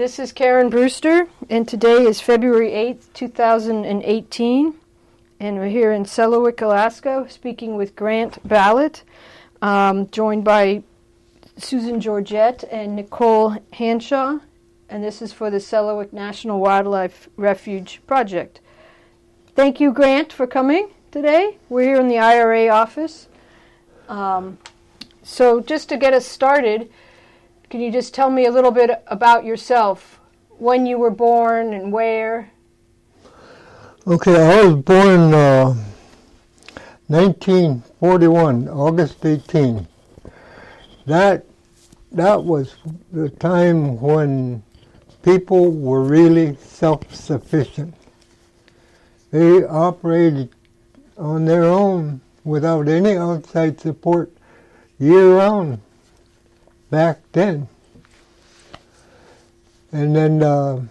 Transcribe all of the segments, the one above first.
This is Karen Brewster, and today is February 8th, 2018, and we're here in Selawik, Alaska, speaking with Grant Ballett, joined by Susan Georgette and Nicole Hanshaw, and this is for the Selawik National Wildlife Refuge Project. Thank you, Grant, for coming today. We're here in the IRA office. So just to get us started, can you just tell me a little bit about yourself, when you were born and where? Okay, I was born 1941, August 18. That was the time when people were really self-sufficient. They operated on their own without any outside support year-round back then. And then the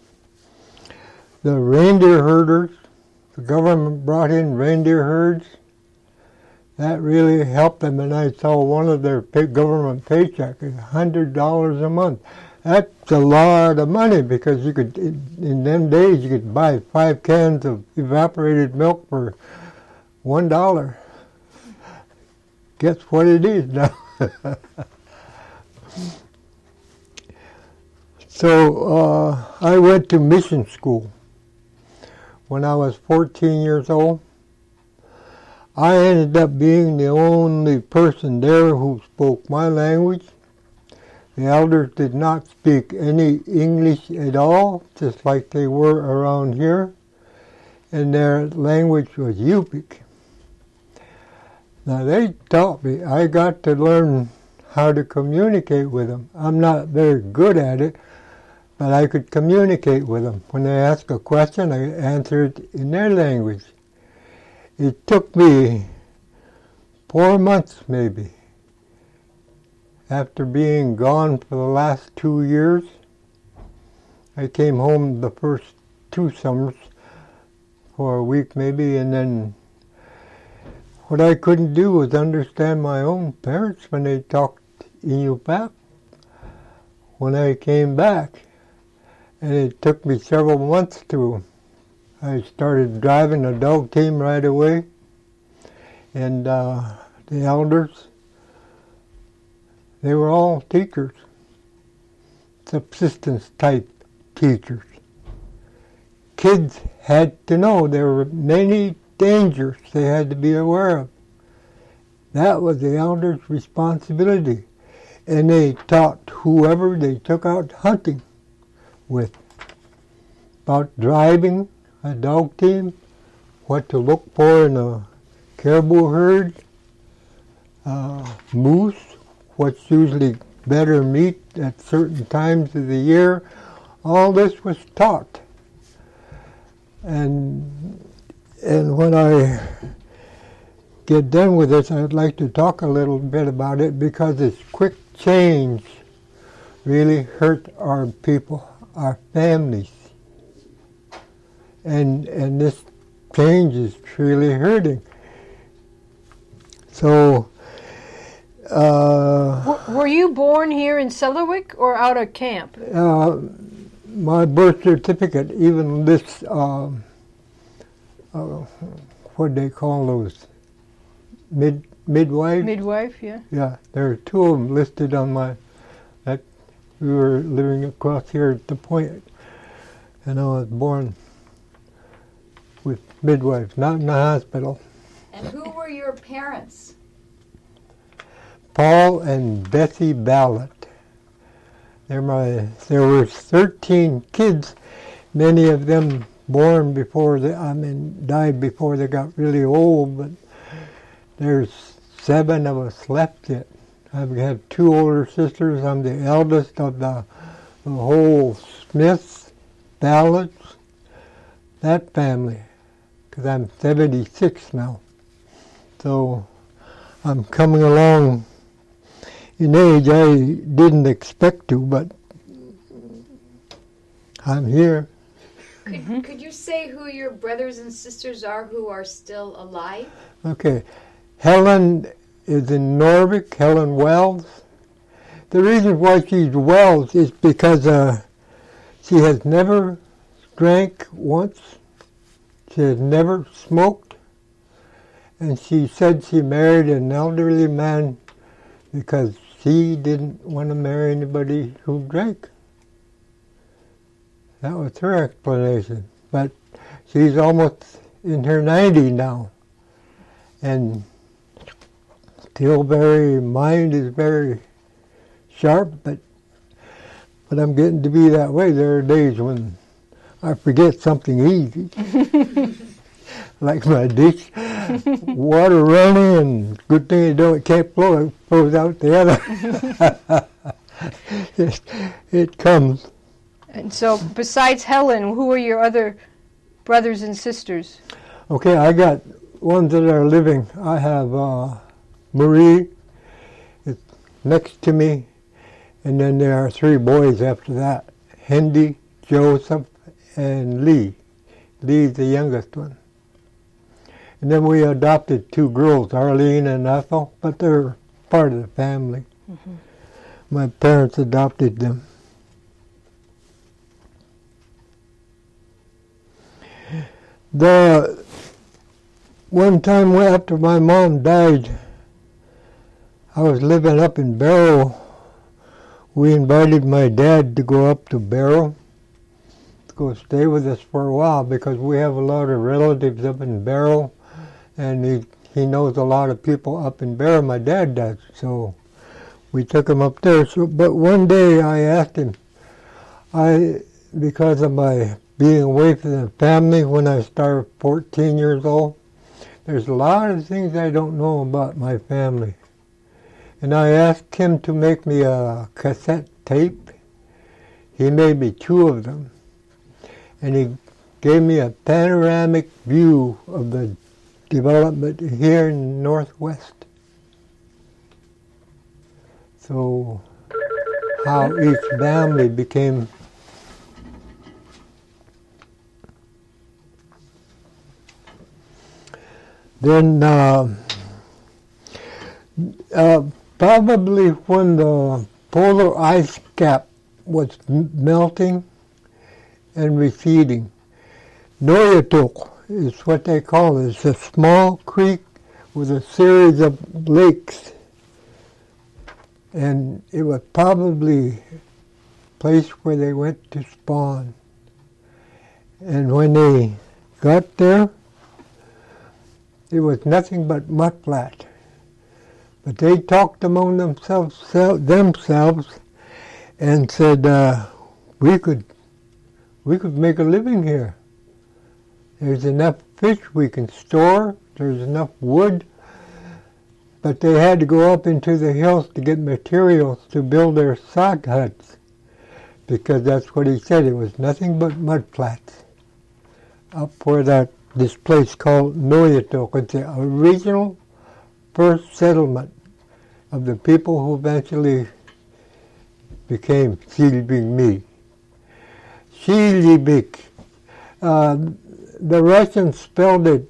reindeer herders, the government brought in reindeer herds. That really helped them, and I saw one of their government paychecks, $100 a month. That's a lot of money because you could, in them days, you could buy 5 cans of evaporated milk for $1. Guess what it is now? So I went to mission school when I was 14 years old. I ended up being the only person there who spoke my language. The elders did not speak any English at all, just like they were around here, and their language was Yupik. Now they taught me. I got to learn how to communicate with them. I'm not very good at it, but I could communicate with them. When they asked a question, I answered in their language. It took me 4 months maybe, after being gone for the last 2 years. I came home the first 2 summers for a week maybe, and then what I couldn't do was understand my own parents when they talked Inupiaq. When I came back, and it took me several months I started driving a dog team right away, and the elders, they were all teachers, subsistence type teachers. Kids had to know there were many dangers they had to be aware of. That was the elders' responsibility, and they taught whoever they took out hunting with about driving a dog team, what to look for in a caribou herd, moose, what's usually better meat at certain times of the year. All this was taught. And when I get done with this, I'd like to talk a little bit about it because this quick change really hurt our people, our families. And this change is truly hurting. So, were you born here in Selawik or out of camp? My birth certificate, even this, what do they call those? Midwife? Midwife, yeah. Yeah, there are 2 of them listed on that we were living across here at the point, and I was born with midwives, not in the hospital. And who were your parents? Paul and Bessie Ballett. There were 13 kids, many of them born before died before they got really old, but there's 7 of us left yet. I have 2 older sisters. I'm the eldest of the whole Smiths, Ballots, that family, because I'm 76 now. So I'm coming along in age. I didn't expect to, but I'm here. Could you say who your brothers and sisters are who are still alive? Okay. Helen is in Norvik, Helen Wells. The reason why she's Wells is because She has never drank once. She has never smoked. And she said she married an elderly man because she didn't want to marry anybody who drank. That was her explanation. But she's almost in her 90s now. And still mind is very sharp, but I'm getting to be that way. There are days when I forget something easy. Like my dish, water running, and good thing it can't flow, it flows out the other. It comes. And so, besides Helen, who are your other brothers and sisters? Okay, I got ones that are living. I have Marie, is next to me, and then there are 3 boys after that. Hendy, Joseph, and Lee. Lee's the youngest one. And then we adopted 2 girls, Arlene and Ethel, but they're part of the family. Mm-hmm. My parents adopted them. The one time after my mom died, I was living up in Barrow. We invited my dad to go up to Barrow to go stay with us for a while because we have a lot of relatives up in Barrow, and he knows a lot of people up in Barrow. My dad does, so we took him up there. But one day I asked him, because of my being away from the family when I started 14 years old, there's a lot of things I don't know about my family. And I asked him to make me a cassette tape. He made me 2 of them. And he gave me a panoramic view of the development here in the Northwest. So how each family became then probably when the polar ice cap was melting and receding. Noyatok is what they call it. It's a small creek with a series of lakes. And it was probably a place where they went to spawn. And when they got there, it was nothing but mudflat. But they talked among themselves and said, we could make a living here. There's enough fish we can store, there's enough wood, but they had to go up into the hills to get materials to build their sod huts, because that's what he said, it was nothing but mudflats up where this place called Noyatok. It's the original first settlement of the people who eventually became Silibik. Silibik. The Russians spelled it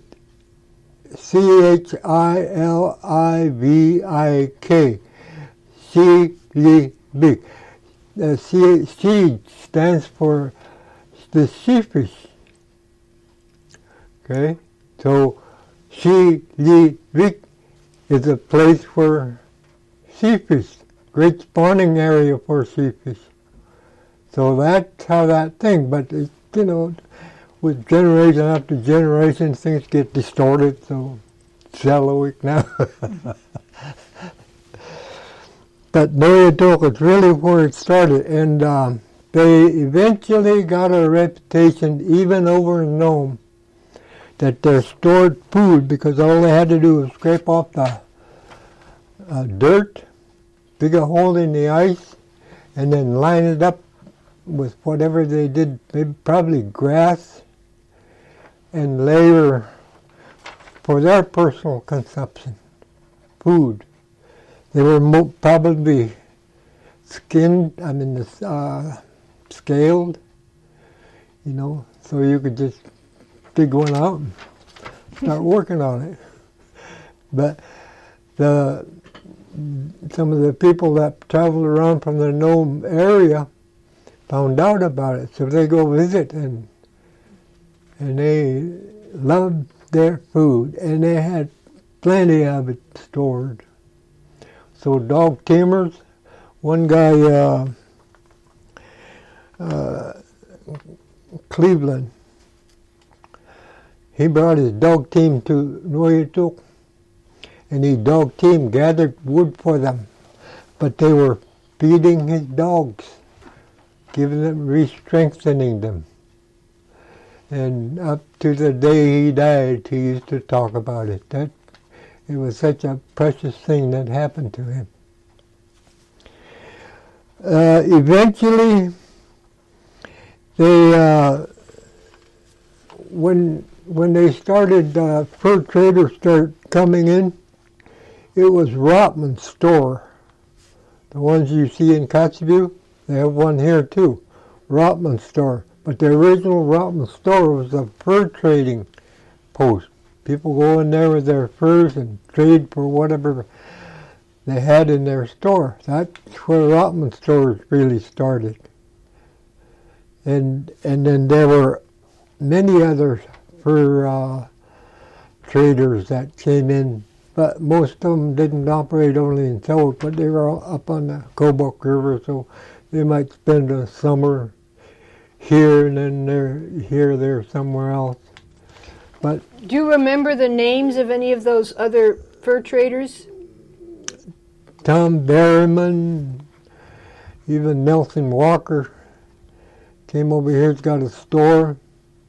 Chilivik. Silibik. The C stands for the sea fish. Okay, so Silibik is a place for sea fish, great spawning area for sea fish. So that's how that thing, but it, with generation after generation, things get distorted, so Selawik now. But Noyatok is really where it started, and they eventually got a reputation, even over in Nome, that they stored food because all they had to do was scrape off the dirt, dig a hole in the ice, and then line it up with whatever they did, maybe probably grass, and layer for their personal consumption, food. They were probably scaled, so you could just dig one out and start working on it. But some of the people that traveled around from the Nome area found out about it. So they go visit, and they loved their food, and they had plenty of it stored. So dog tamers, one guy, Cleveland, he brought his dog team to Noyatuk, and his dog team gathered wood for them, but they were feeding his dogs, giving them, re-strengthening them. And up to the day he died, he used to talk about it. That it was such a precious thing that happened to him. Eventually, they when they started, fur traders started coming in. It was Rotman's store. The ones you see in Kotzebue, they have one here too, Rotman's store. But the original Rotman store was a fur trading post. People go in there with their furs and trade for whatever they had in their store. That's where Rotman stores really started. And then there were many other fur traders that came in, but most of them didn't operate only in Selwyn, but they were all up on the Kobuk River, so they might spend a summer here and then there, somewhere else. But do you remember the names of any of those other fur traders? Tom Berryman, even Nelson Walker came over here. He's got a store.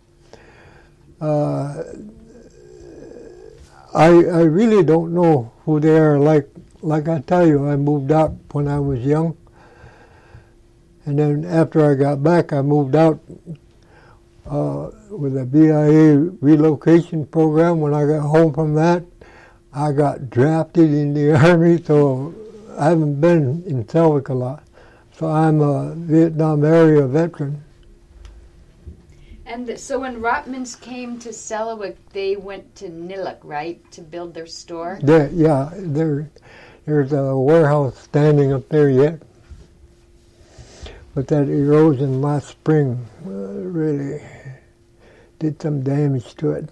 I really don't know who they are. Like I tell you, I moved out when I was young. And then after I got back, I moved out with a BIA relocation program. When I got home from that, I got drafted in the Army, so I haven't been in Selwyn a lot. So I'm a Vietnam area veteran. And so when Rotmans came to Selawik, they went to Niluk, right, to build their store? Yeah, there's a warehouse standing up there yet. But that erosion last spring really did some damage to it.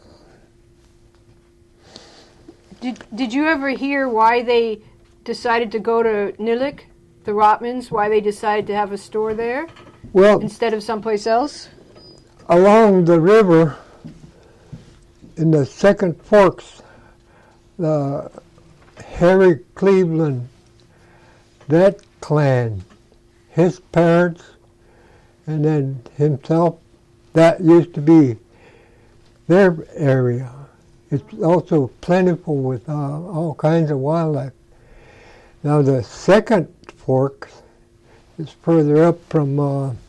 Did you ever hear why they decided to go to Niluk, the Rotmans, why they decided to have a store there instead of someplace else? Along the river, in the Second Forks, the Harry Cleveland, that clan, his parents, and then himself, that used to be their area. It's also plentiful with all kinds of wildlife. Now the Second Fork is further up from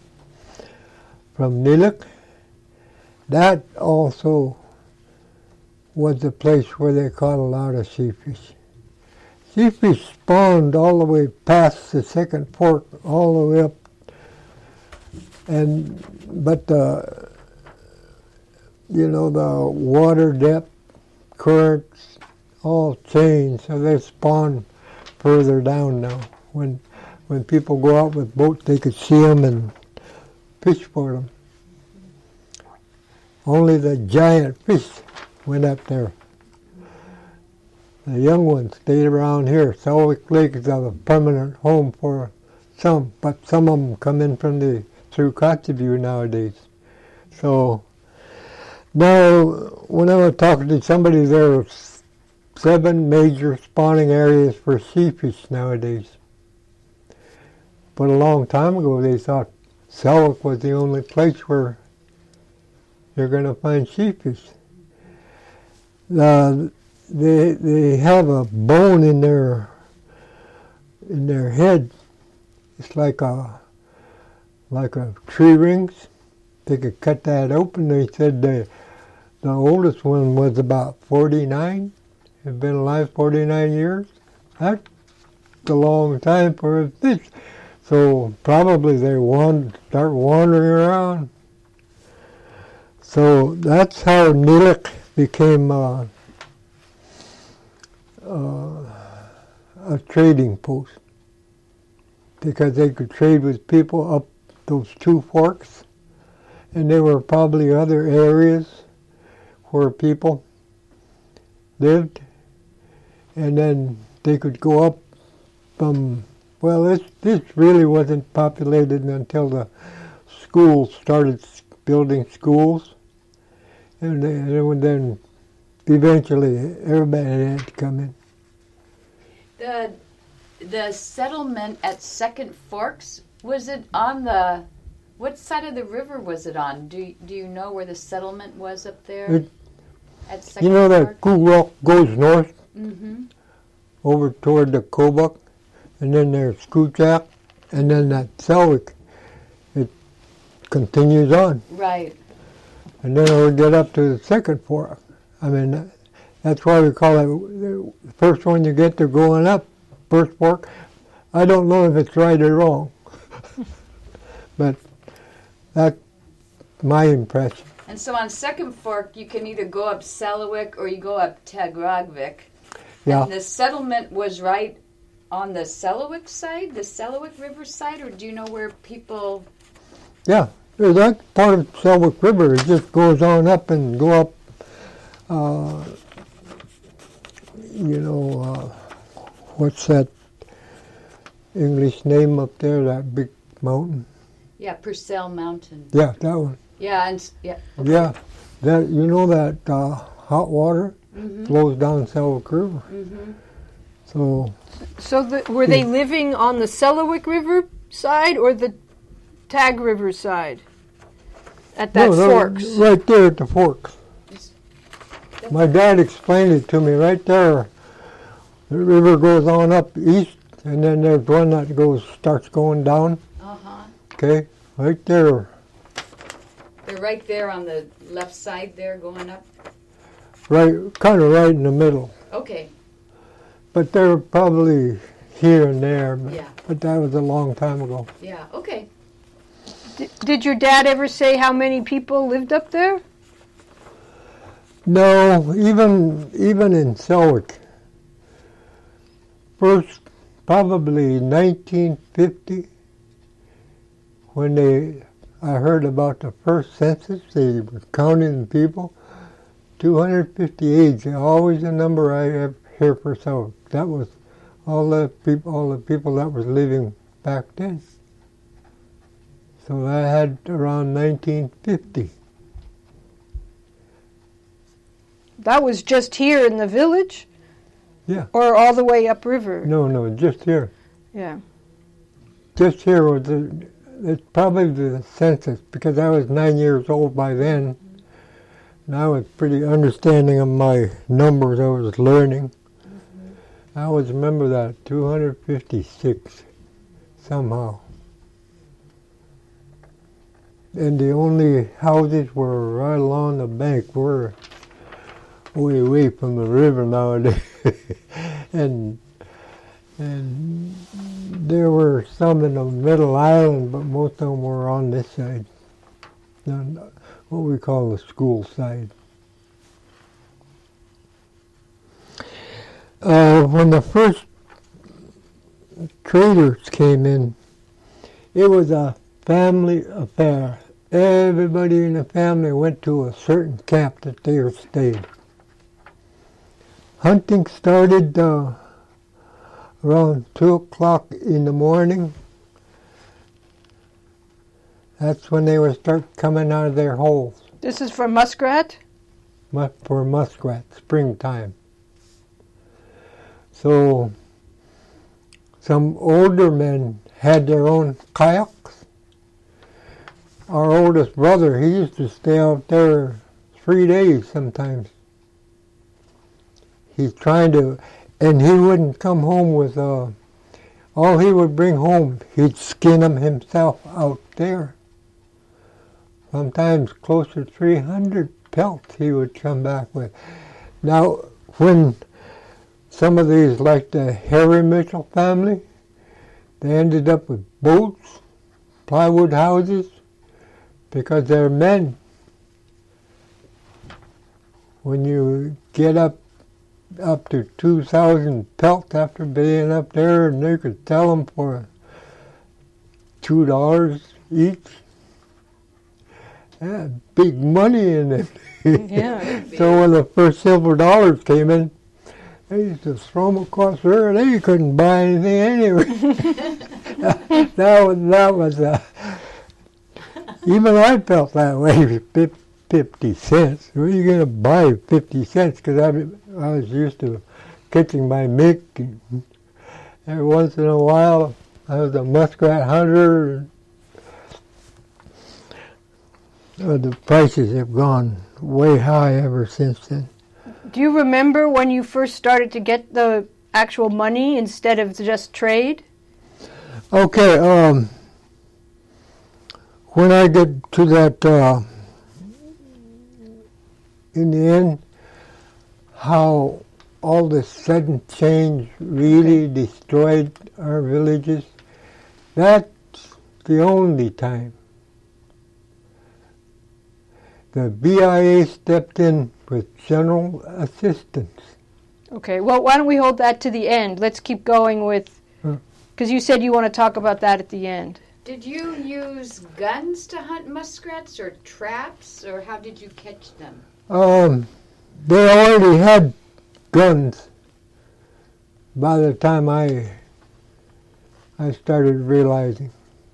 Niluk. That also was the place where they caught a lot of sheefish. Sheefish spawned all the way past the Second Fork, all the way up, but the water depth, currents, all changed, so they spawn further down now. When people go out with boats, they could see them and fish for them. Only the giant fish went up there. The young ones stayed around here. Selwyn Lake is a permanent home for some, but some of them come in through Kotzebue nowadays. So now, when I was talking to somebody, there are 7 major spawning areas for sheefish nowadays. But a long time ago, they thought Selwyn was the only place where you're going to find sheefish. They have a bone in their head. It's like a tree rings. They could cut that open. They said the oldest one was about 49. Had been alive 49 years. That's a long time for a fish. So probably they start wandering around. So that's how Niluk became a trading post, because they could trade with people up those two forks, and there were probably other areas where people lived, and then they could go up from, well, this really wasn't populated until the schools started building schools, and then eventually everybody had to come in. The settlement at Second Forks, was it on what side of the river was it on? Do you know where the settlement was up there? At Second You know Forks? that Cool Rock goes north Mm-hmm. over toward the Kobuk, and then there's Skoochak, and then that Selwick, it continues on. Right. And then we get up to the Second Fork. I mean, that's why we call it the first one you get to going up, first fork. I don't know if it's right or wrong, but that's my impression. And so on Second Fork, you can either go up Selawik or you go up Tagragvik. Yeah. And the settlement was right on the Selawik side, the Selawik River side, or do you know where people... Yeah, that's part of Selwick River. It just goes on up and go up, what's that English name up there, that big mountain? Yeah, Purcell Mountain. Yeah, that one. Yeah, and yeah. Okay. Yeah, that that hot water flows down Selwick River. Mm-hmm. So Were they living on the Selawik River side or the Tag River side? At that forks? Right there at the forks. My dad explained it to me right there. The river goes on up east, and then there's one that starts going down. Uh-huh. Okay, right there. They're right there on the left side there going up? Right, kind of right in the middle. Okay. But they're probably here and there, Yeah. but that was a long time ago. Yeah, okay. Did your dad ever say how many people lived up there? No, even in Selwick. First, probably 1950, when I heard about the first census, they were counting people. 258, always a number I have here for Selwick. That was all the people that was living back then. So I had around 1950. That was just here in the village? Yeah. Or all the way upriver? No, just here. Yeah. Just here was it's probably the census, because I was 9 years old by then. And I was pretty understanding of my numbers I was learning. I always remember that, 256, somehow. And the only houses were right along the bank. We're way away from the river nowadays. and there were some in the middle island, but most of them were on this side, on what we call the school side. When the first traders came in, it was a family affair. Everybody in the family went to a certain camp that they stayed. Hunting started around 2 o'clock in the morning. That's when they would start coming out of their holes. This is for muskrat? For muskrat, springtime. So some older men had their own kayaks. Our oldest brother, he used to stay out there 3 days sometimes. He's trying to, and he wouldn't come home with, all he would bring home, he'd skin them himself out there. Sometimes close to 300 pelts he would come back with. Now, when some of these, like the Harry Mitchell family, they ended up with boats, plywood houses, because they're men. When you get up to 2,000 pelts after being up there, and they could sell them for $2, each. Yeah, big money in it. Yeah. So when the first silver dollars came in, they used to throw them across the river. They couldn't buy anything anyway. that was even I felt that way. 50 cents. Where are you going to buy 50 cents? Because I was used to catching my mink. And every once in a while, I was a muskrat hunter. The prices have gone way high ever since then. Do you remember when you first started to get the actual money instead of just trade? Okay, when I get to that, in the end, how all the sudden change really destroyed our villages, that's the only time. The BIA stepped in with general assistance. Okay, well, why don't we hold that to the end? Let's keep going with, because you said you want to talk about that at the end. Did you use guns to hunt muskrats or traps, or how did you catch them? They already had guns by the time I started realizing.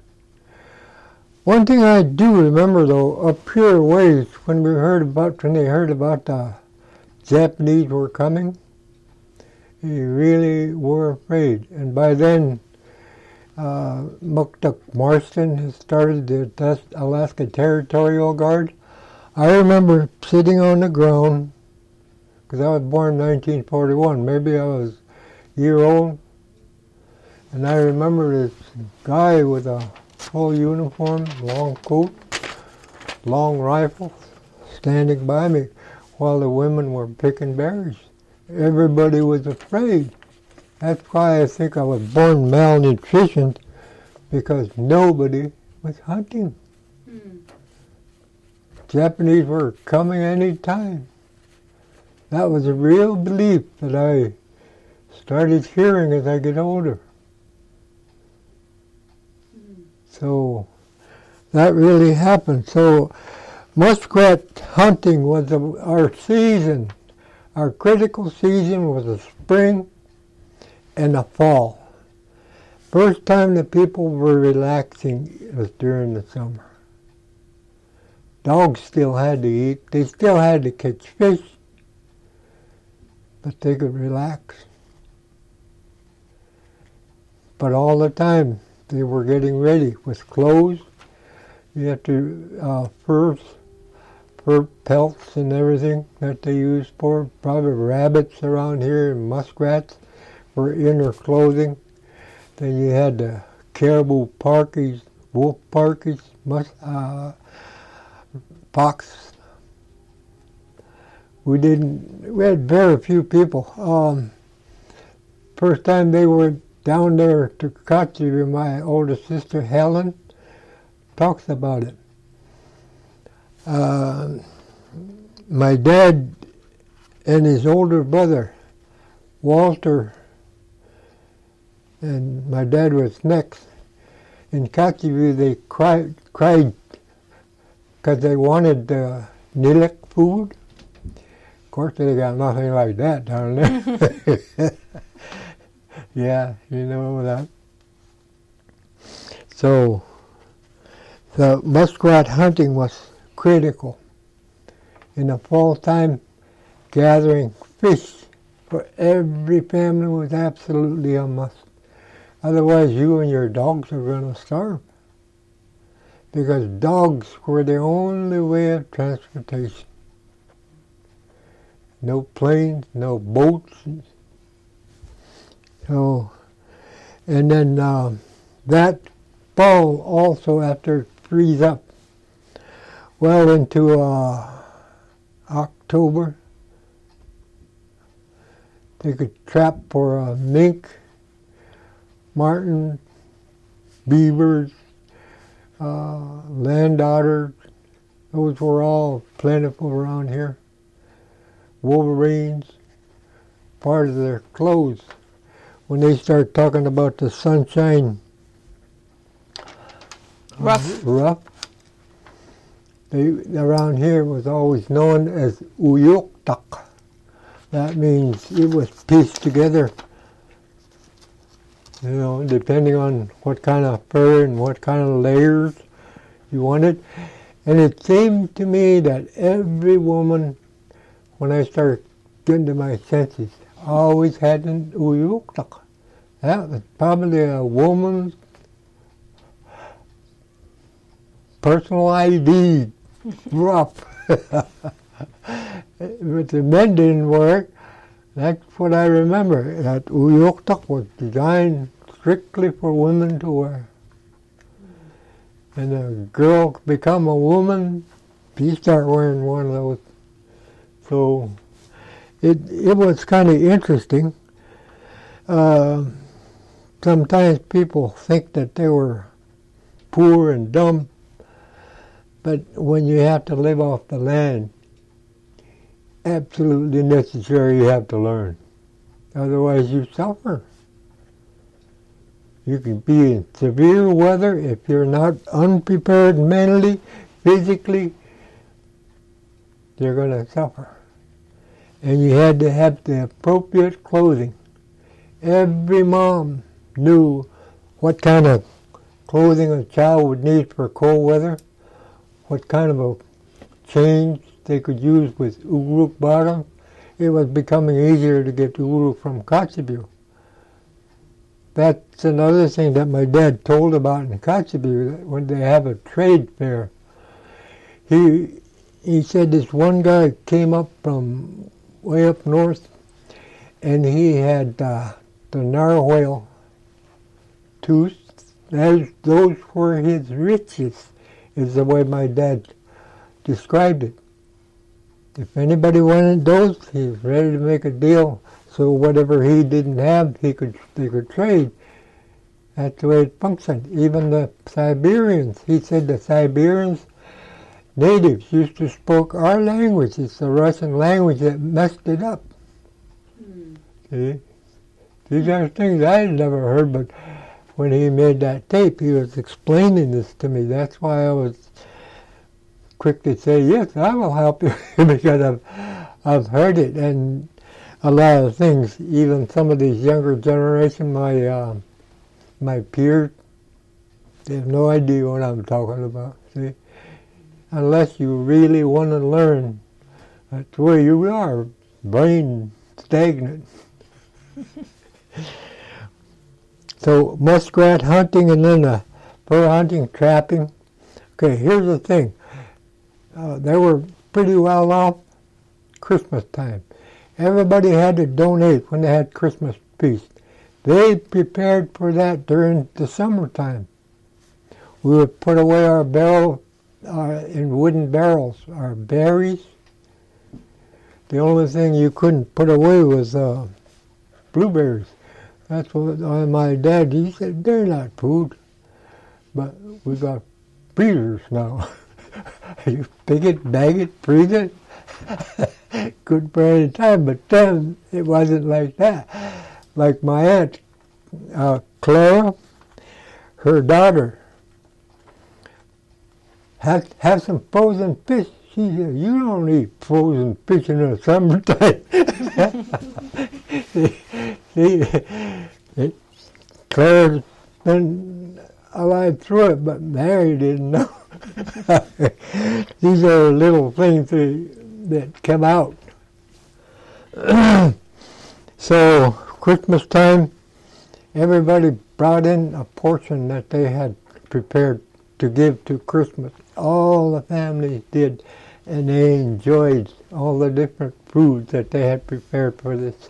One thing I do remember, though, up here ways, when they heard about the Japanese were coming, they really were afraid. And by then, Muktuk Marston had started the Alaska Territorial Guard. I remember sitting on the ground, because I was born in 1941. Maybe I was a year old. And I remember this guy with a full uniform, long coat, long rifle, standing by me while the women were picking berries. Everybody was afraid. That's why I think I was born malnutritioned, because nobody was hunting. Japanese were coming any time. That was a real belief that I started hearing as I get older. So that really happened. So muskrat hunting was our season. Our critical season was the spring and the fall. First time the people were relaxing was during the summer. Dogs still had to eat. They still had to catch fish, but they could relax. But all the time, they were getting ready with clothes. You have to, fur pelts and everything that they used for. Probably rabbits around here and muskrats were inner clothing. Then you had the caribou parkies, wolf parkies, fox. We had very few people. First time they were down there to Kotzebue, my older sister Helen talks about it. My dad and his older brother, Walter, and my dad was next. In Kotzebue, they cried because they wanted Nilek food. Of course, they got nothing like that down there. Yeah, you know that. So the muskrat hunting was critical. In the fall time, gathering fish for every family was absolutely a must. Otherwise, you and your dogs are going to starve. Because dogs were the only way of transportation. No planes, no boats. So, and then that fall also, after it freeze up, well into October, they could trap for mink, marten, beavers, land otters. Those were all plentiful around here. Wolverines, part of their clothes. When they start talking about the sunshine rough. Around here was always known as uyuktak. That means it was pieced together, depending on what kind of fur and what kind of layers you wanted. And it seemed to me that every woman, when I started getting to my senses, always had an uyuktak. That was probably a woman's personal ID, rough. But the men didn't wear it. That's what I remember. That uyuktak was designed strictly for women to wear. And a girl become a woman, she start wearing one of those. So it was kind of interesting. Sometimes people think that they were poor and dumb, but when you have to live off the land, absolutely necessary you have to learn. Otherwise you suffer. You can be in severe weather if you're not unprepared mentally, physically, you're going to suffer. And you had to have the appropriate clothing. Every mom knew what kind of clothing a child would need for cold weather, what kind of a change they could use with Uruk bottom. It was becoming easier to get Uruk from Kotzebue. That's another thing that my dad told about in Kotzebue, when they have a trade fair. He said this one guy came up from way up north, and he had the narwhal tooth. Those were his riches, is the way my dad described it. If anybody wanted those, he was ready to make a deal. So whatever he didn't have, they could trade. That's the way it functioned. Even the Siberians, he said the Siberians, natives used to speak our language. It's the Russian language that messed it up. See? These are things I had never heard, but when he made that tape, he was explaining this to me. That's why I was quick to say, yes, I will help you, because I've heard it. And a lot of things, even some of these younger generation, my peers, they have no idea what I'm talking about, see? Unless you really want to learn, that's where you are, brain stagnant. So muskrat hunting and then fur hunting, trapping. Okay, here's the thing. They were pretty well off Christmas time. Everybody had to donate when they had Christmas feast. They prepared for that during the summertime. We would put away our barrel in wooden barrels, our berries. The only thing you couldn't put away was blueberries. That's what my dad, he said, they're not food. But we got freezers now. You pick it, bag it, freeze it. Good for any time, but then it wasn't like that. Like my aunt, Clara, her daughter, have some frozen fish. She said, you don't eat frozen fish in the summertime. Clara's been alive through it, but Mary didn't know. These are little things that come out. So Christmas time, everybody brought in a portion that they had prepared to give to Christmas. All the families did, and they enjoyed all the different foods that they had prepared for this.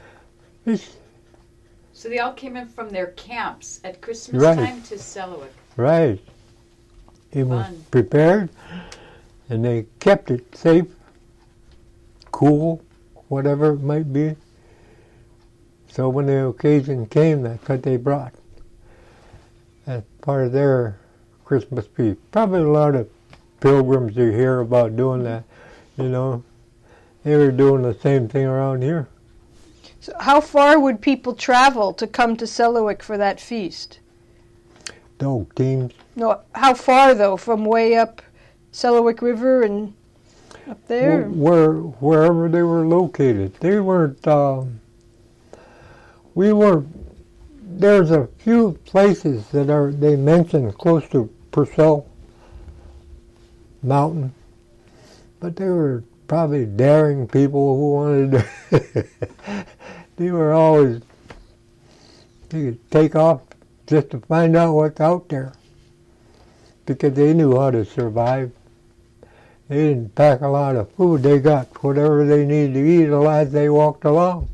So they all came in from their camps at Christmas time to Selawik. Right. It was prepared, and they kept it safe, cool, whatever it might be. So when the occasion came, that's what they brought. That's part of their Christmas feast. Probably a lot of pilgrims you hear about doing that, They were doing the same thing around here. So how far would people travel to come to Selawik for that feast? dog teams. No, how far though? From way up Selawik River and up there? Wherever they were located. They weren't. We were. There's a few places that they mentioned close to Purcell Mountain, but they were probably daring people who wanted to. They were always. They could take off just to find out what's out there, because they knew how to survive. They didn't pack a lot of food. They got whatever they needed to eat as they walked along.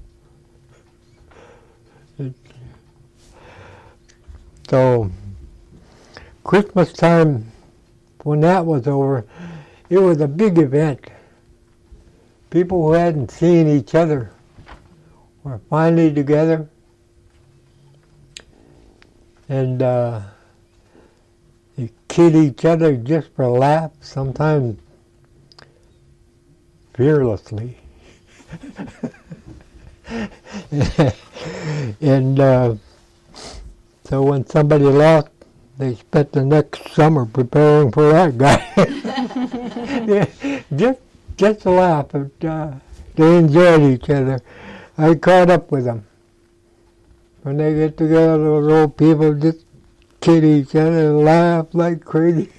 So, Christmas time, when that was over, it was a big event. People who hadn't seen each other were finally together. And they kid each other just for laughs, sometimes fearlessly. And so when somebody lost, they spent the next summer preparing for that guy. Yeah, just to laugh. But, they enjoyed each other. I caught up with them. When they get together, those old people just kid each other and laugh like crazy.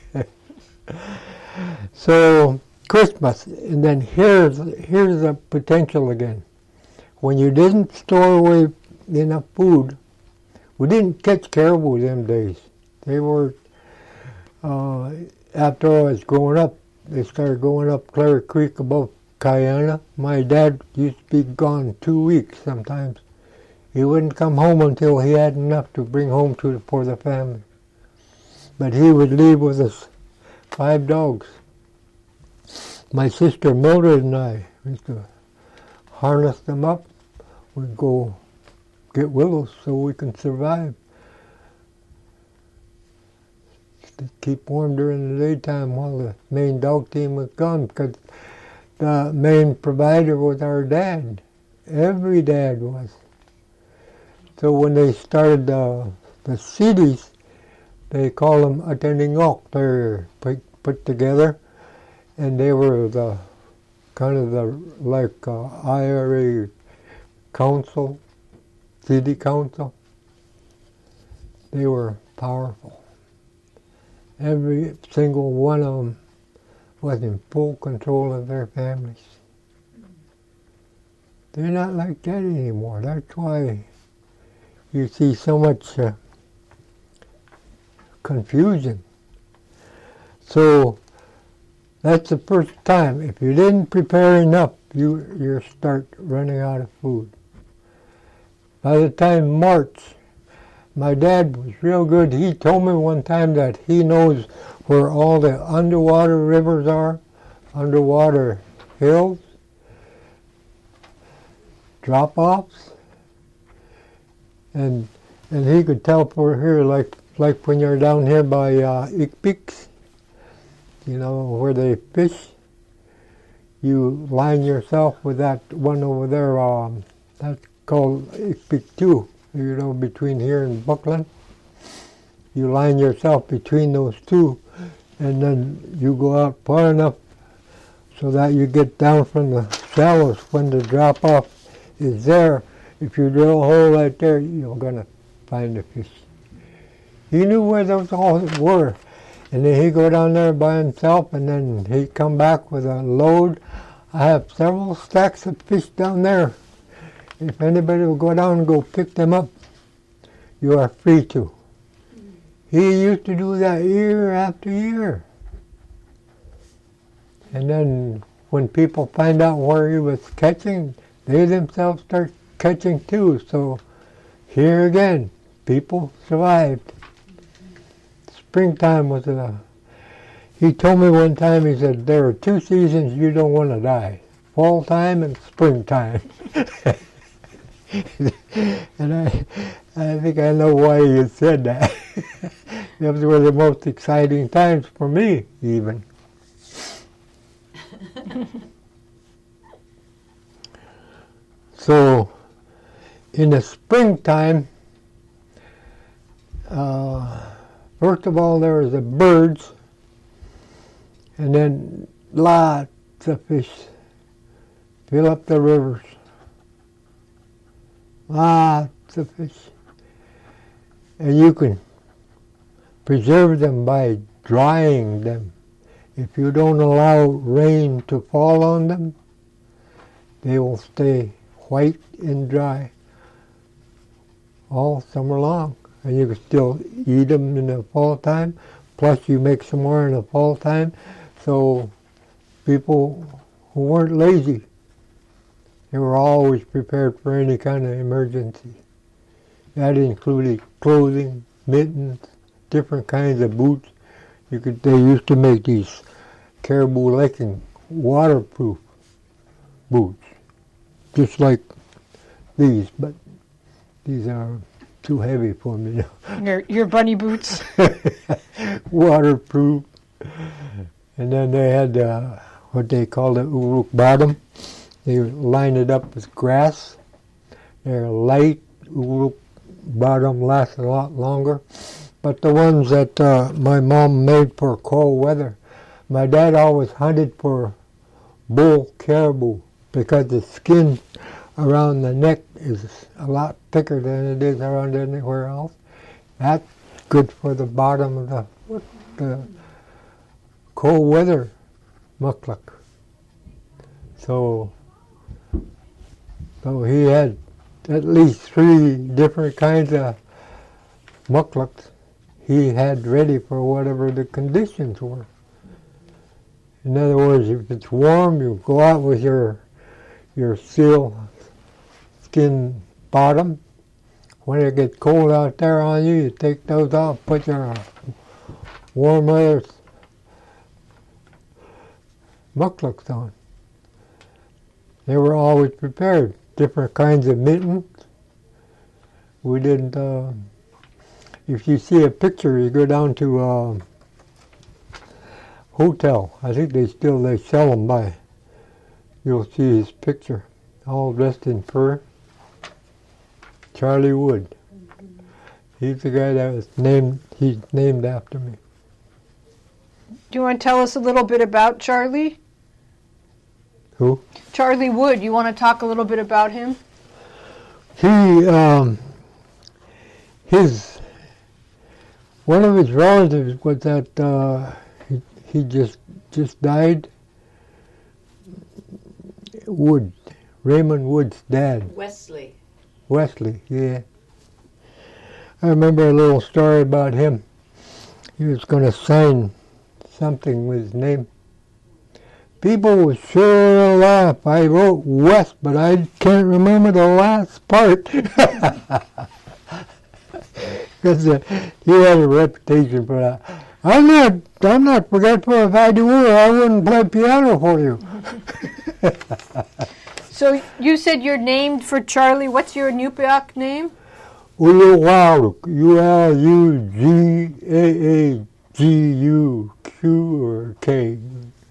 So, Christmas, and then here's the potential again. When you didn't store away enough food, we didn't catch caribou them days. They were, after I was growing up, they started going up Clare Creek above Cayana. My dad used to be gone 2 weeks sometimes. He wouldn't come home until he had enough to bring home for the family. But he would leave with us 5 dogs. My sister Mildred and I used to harness them up. We'd go get willows so we can survive. To keep warm during the daytime while the main dog team was gone, because the main provider was our dad. Every dad was. So when they started the cities, they call them Atendingok. They're put together, and they were the kind of the IRA council, city council. They were powerful. Every single one of them was in full control of their families. They're not like that anymore. That's why you see so much confusion. So that's the first time. If you didn't prepare enough, you start running out of food. By the time March, my dad was real good. He told me one time that he knows where all the underwater rivers are, underwater hills, drop-offs, and he could tell for here, like when you're down here by Ikpiks, you know, where they fish, you line yourself with that one over there, that's called Ikpik 2, you know, between here and Buckland. You line yourself between those two, and then you go out far enough so that you get down from the shallows when the drop-off is there. If you drill a hole right there, you're going to find the fish. He knew where those holes were. And then he'd go down there by himself, and then he'd come back with a load. I have several stacks of fish down there. If anybody will go down and go pick them up, you are free to. He used to do that year after year. And then when people find out where he was catching, they themselves start catching too. So here again, people survived. Springtime was he told me one time, he said, there are 2 seasons you don't want to die. Fall time and springtime. And I think I know why he had said that. Those were the most exciting times for me, even. So, in the springtime, First of all, there was the birds, and then lots of fish fill up the rivers. Lots of fish. And you can preserve them by drying them. If you don't allow rain to fall on them, they will stay white and dry all summer long. And you can still eat them in the fall time, plus you make some more in the fall time. So people who weren't lazy, they were always prepared for any kind of emergency. That included clothing, mittens, different kinds of boots. They used to make these caribou licking waterproof boots, just like these, but these are too heavy for me now. Your bunny boots. Waterproof. And then they had what they call the uruk bottom. They line it up with grass. They're light. Uruk bottom lasts a lot longer. But the ones that my mom made for cold weather, my dad always hunted for bull caribou because the skin around the neck is a lot thicker than it is around anywhere else. That's good for the bottom of the cold weather mukluk. So he had at least 3 different kinds of mukluks he had ready for whatever the conditions were. In other words, if it's warm, you go out with your seal skin bottom. When it gets cold out there on you, you take those off, put your warm weather mukluks on. They were always prepared. Different kinds of mittens. We didn't, if you see a picture, you go down to a hotel. I think they sell them by. You'll see his picture, all dressed in fur. Charlie Wood. He's the guy that was he's named after me. Do you want to tell us a little bit about Charlie? Who? Charlie Wood. You want to talk a little bit about him? One of his relatives was that he just died. Wood, Raymond Wood's dad. Wesley, yeah. I remember a little story about him. He was going to sign something with his name. People would sure laugh. I wrote West, but I can't remember the last part. Because he had a reputation for that. I'm not forgetful. If I do, I wouldn't play piano for you. So you said you're named for Charlie. What's your Nupiaq name? Ulugauk, Ulugaaguk or K.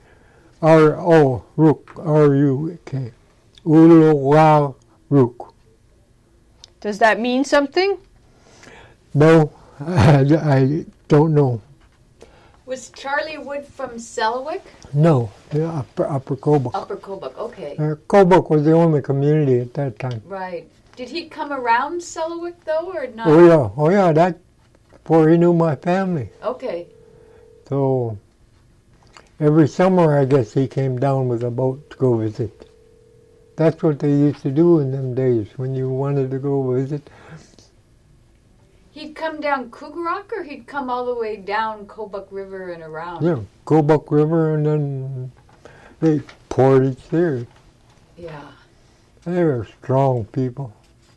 R-U-K. Ulugaaguk. Does that mean something? No, I don't know. was Charlie Wood from Selawik? No, Upper Kobuk. Upper Kobuk, okay. Kobuk was the only community at that time. Right. Did he come around Selawik though, or not? Oh yeah, that before he knew my family. Okay. So every summer, I guess he came down with a boat to go visit. That's what they used to do in them days when you wanted to go visit. He'd come down Kugarok, or he'd come all the way down Kobuk River and around? Yeah, Kobuk River, and then they portaged there. Yeah. They were strong people.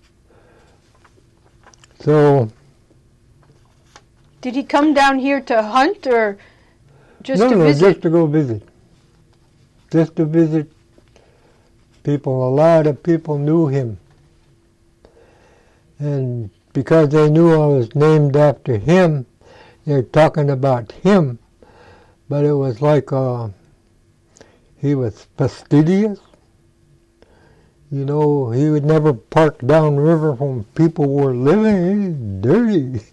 So. Did he come down here to hunt or just to visit? Just to go visit. Just to visit people. A lot of people knew him. And because they knew I was named after him, they're talking about him. But it was like he was fastidious. You know, he would never park downriver when people were living. He's dirty.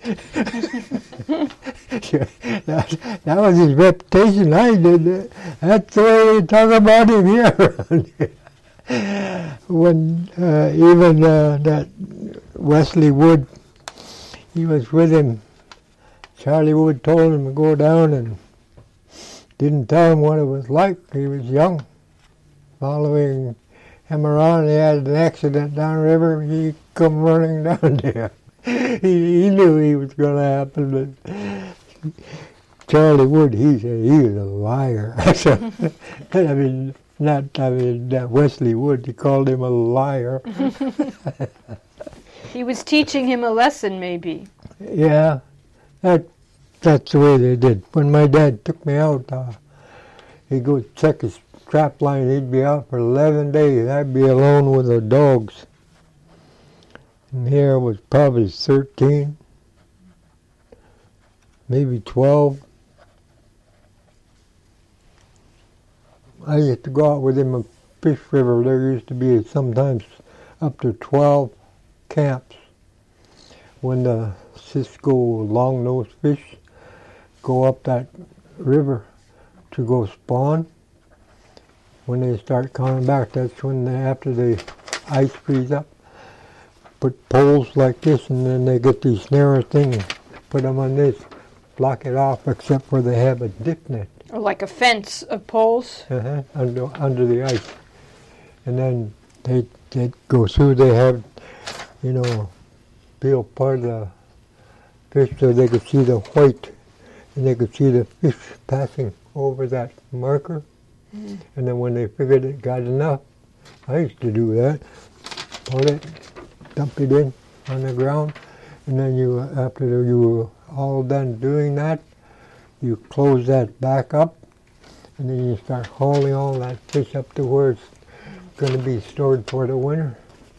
that was his reputation. I did that. That's the way they talk about him here around here. When even that Wesley Wood, he was with him. Charlie Wood told him to go down and didn't tell him what it was like. He was young, following him around. He had an accident downriver. He come running down there. He knew he was going to happen, but Charlie Wood, he said he was a liar. Wesley Wood, he called him a liar. He was teaching him a lesson, maybe. Yeah, that's the way they did. When my dad took me out, he'd go check his trap line. He'd be out for 11 days. I'd be alone with the dogs. And here I was probably 13, maybe 12. I used to go out with him in Fish River. There used to be sometimes up to 12 camps when the Cisco long-nosed fish go up that river to go spawn. When they start coming back, that's when after the ice freeze up, put poles like this, and then they get these narrow things, put them on this, block it off, except where they have a dip net. Or like a fence of poles? Under the ice. And then they go through, they have, peel part of the fish so they could see the white, and they could see the fish passing over that marker. Mm. And then when they figured it got enough, I used to do that, pull it, dump it in on the ground, and then after you were all done doing that, you close that back up, and then you start hauling all that fish up to where it's going to be stored for the winter.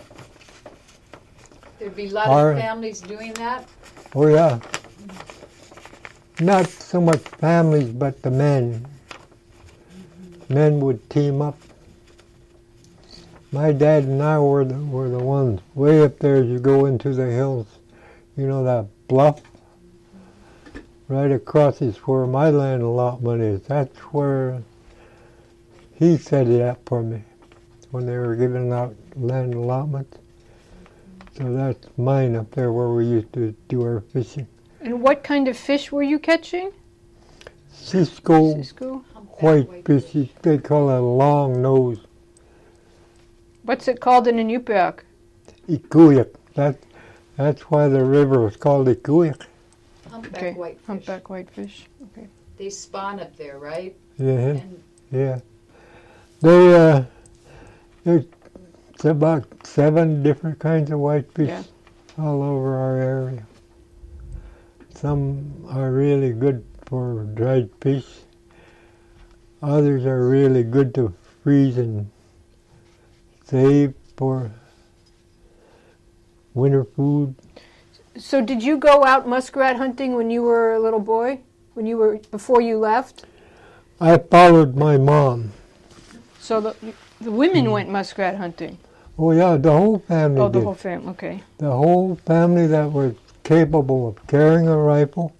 There'd be a lot of families doing that? Oh yeah. Not so much families, but the men. Mm-hmm. Men would team up. My dad and I were the ones way up there as you go into the hills. You know that bluff? Right across is where my land allotment is. That's where he set it up for me when they were giving out land allotments. So that's mine up there where we used to do our fishing. And what kind of fish were you catching? Cisco. White fish. They call it a long nose. What's it called in Inupiaq? Ikuyak. That's why the river was called Ikuyak. Humpback whitefish. Humpback whitefish. Okay. They spawn up there, right? Yeah. Yeah. There's about 7 different kinds of whitefish all over our area. Some are really good for dried fish. Others are really good to freeze and save for winter food. So did you go out muskrat hunting when you were a little boy? Before you left? I followed my mom. So the women went muskrat hunting? Oh yeah, the whole family did. The whole family, okay. The whole family that was capable of carrying a rifle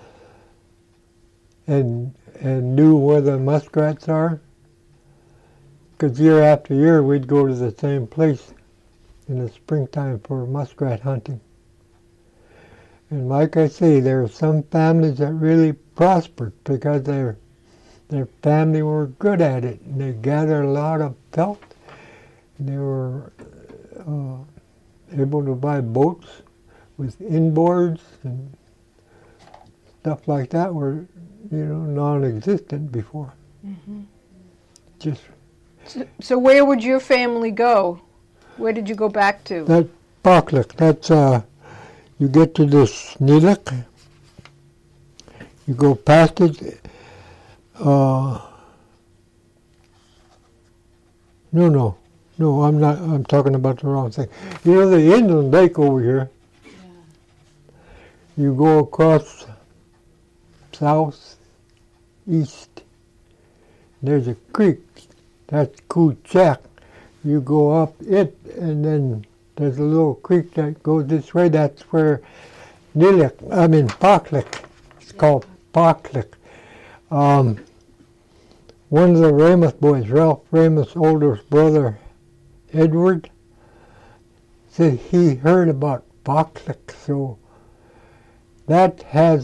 and knew where the muskrats are. Because year after year we'd go to the same place in the springtime for muskrat hunting. And like I say, there are some families that really prospered because their family were good at it, and they gathered a lot of felt. And they were able to buy boats with inboards and stuff like that were, non-existent before. Mm-hmm. So where would your family go? Where did you go back to? That Paklik, that's you get to this Nilak, you go past it, No, I'm talking about the wrong thing. You know the inland lake over here? Yeah. You go across south, east, there's a creek, that's Kuchak. you go up it, and then there's a little creek that goes this way. That's where Paklik. It's called Paklik. One of the Ramus boys, Ralph Ramus' oldest brother, Edward, said he heard about Paklik. So that has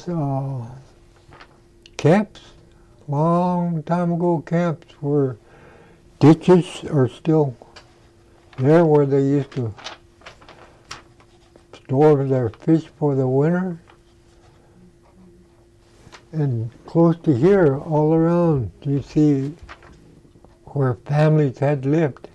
camps, long time ago camps where ditches are still there where they used to store their fish for the winter. And close to here, all around, you see where families had lived.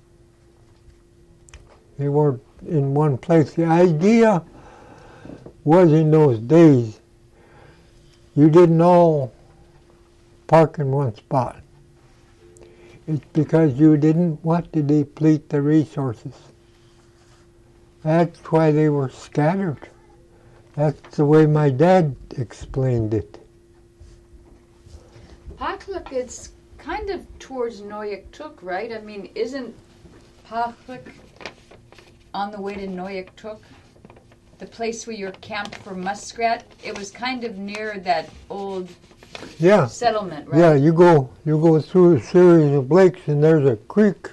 They weren't in one place. The idea was in those days, you didn't all park in one spot. It's because you didn't want to deplete the resources. That's why they were scattered. That's the way my dad explained it. Paklik is kind of towards Noyaktuk, right? I mean, isn't Paklik on the way to Noyaktuk? The place where you're camped for muskrat? It was kind of near that old settlement, right? Yeah, you go through a series of lakes and there's a creek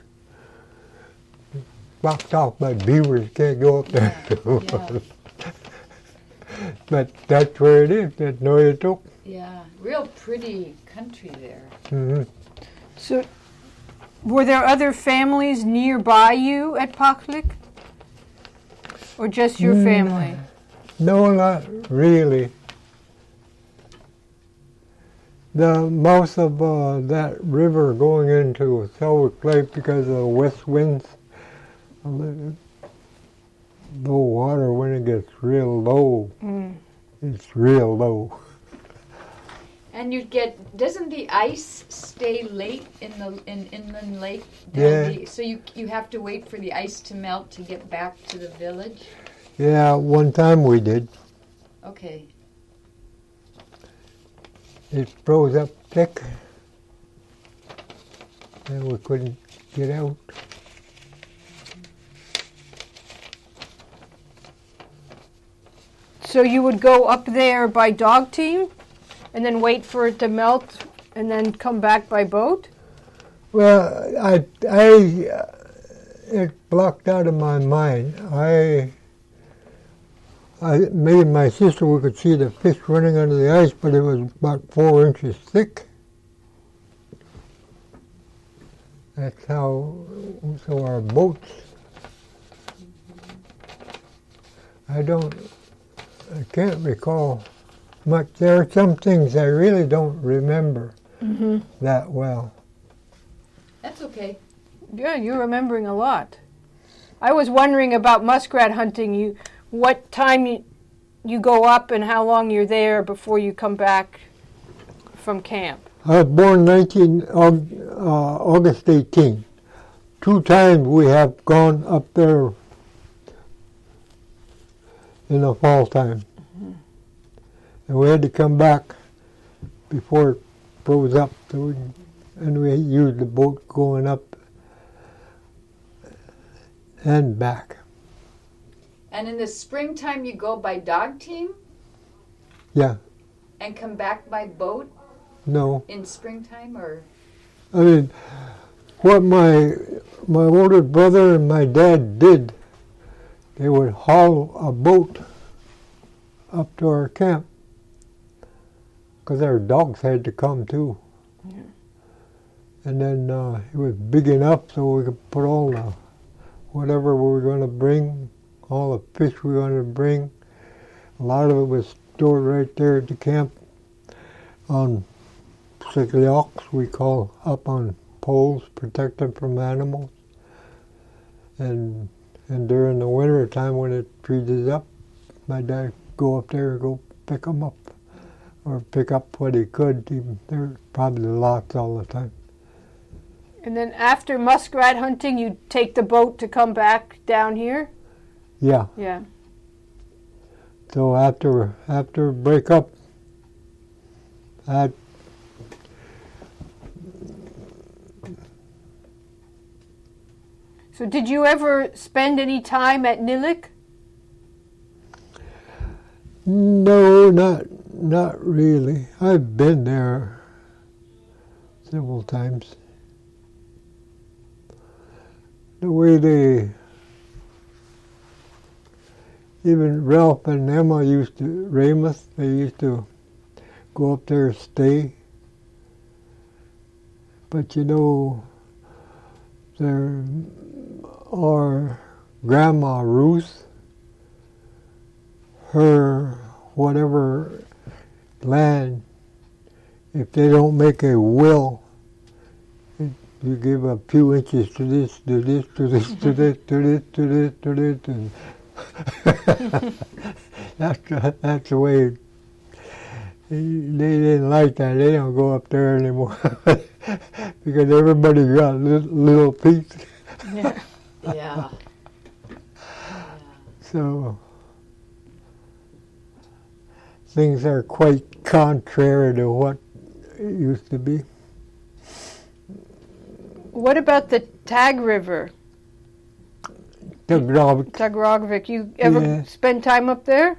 blocked off by beavers. Can't go up there. Yeah. But that's where it is, at Noyaktuk. Yeah, real pretty country there. Mm-hmm. So, were there other families nearby you at Paklik? Or just your family? No, not really. The mouth of that river going into Selwick Lake, because of the west winds, low water, when it gets real low, it's real low. And doesn't the ice stay late in Inland Lake? Yeah. So you have to wait for the ice to melt to get back to the village? Yeah, one time we did. Okay. It froze up thick, and we couldn't get out. So you would go up there by dog team, and then wait for it to melt, and then come back by boat? Well, it blocked out of my mind. Me and my sister, we could see the fish running under the ice, but it was about 4 inches thick. That's how, so our boats, I can't recall much. There are some things I really don't remember that well. That's okay. Yeah, you're remembering a lot. I was wondering about muskrat hunting. What time you go up and how long you're there before you come back from camp? I was born August 18. 2 times we have gone up there in the fall time. And we had to come back before it froze up. And we used the boat going up and back. And in the springtime you go by dog team? Yeah. And come back by boat? No. In springtime, or? I mean, what my older brother and my dad did, they would haul a boat up to our camp, because our dogs had to come too. Yeah. And then it was big enough so we could put all the, whatever we were going to bring, all the fish we were going to bring. A lot of it was stored right there at the camp on siglioks, we call, up on poles, protected from animals. And during the winter time when it freezes up, my dad go up there and go pick them up, or pick up what he could. There were probably lots all the time. And then after muskrat hunting, you take the boat to come back down here? Yeah. Yeah. So after break up, So did you ever spend any time at Nilic? No, not really. I've been there several times. The way even Ralph and Emma Ramus, they used to go up there and stay. But there are Grandma Ruth, her whatever land, if they don't make a will, you give a few inches to this, to this, to this, to this, to this, to this, to this, and that's the way. They didn't like that. They don't go up there anymore because everybody got little feet. Yeah. Yeah. So things are quite contrary to what it used to be. What about the Tag River? Tagrogvik. You ever spend time up there?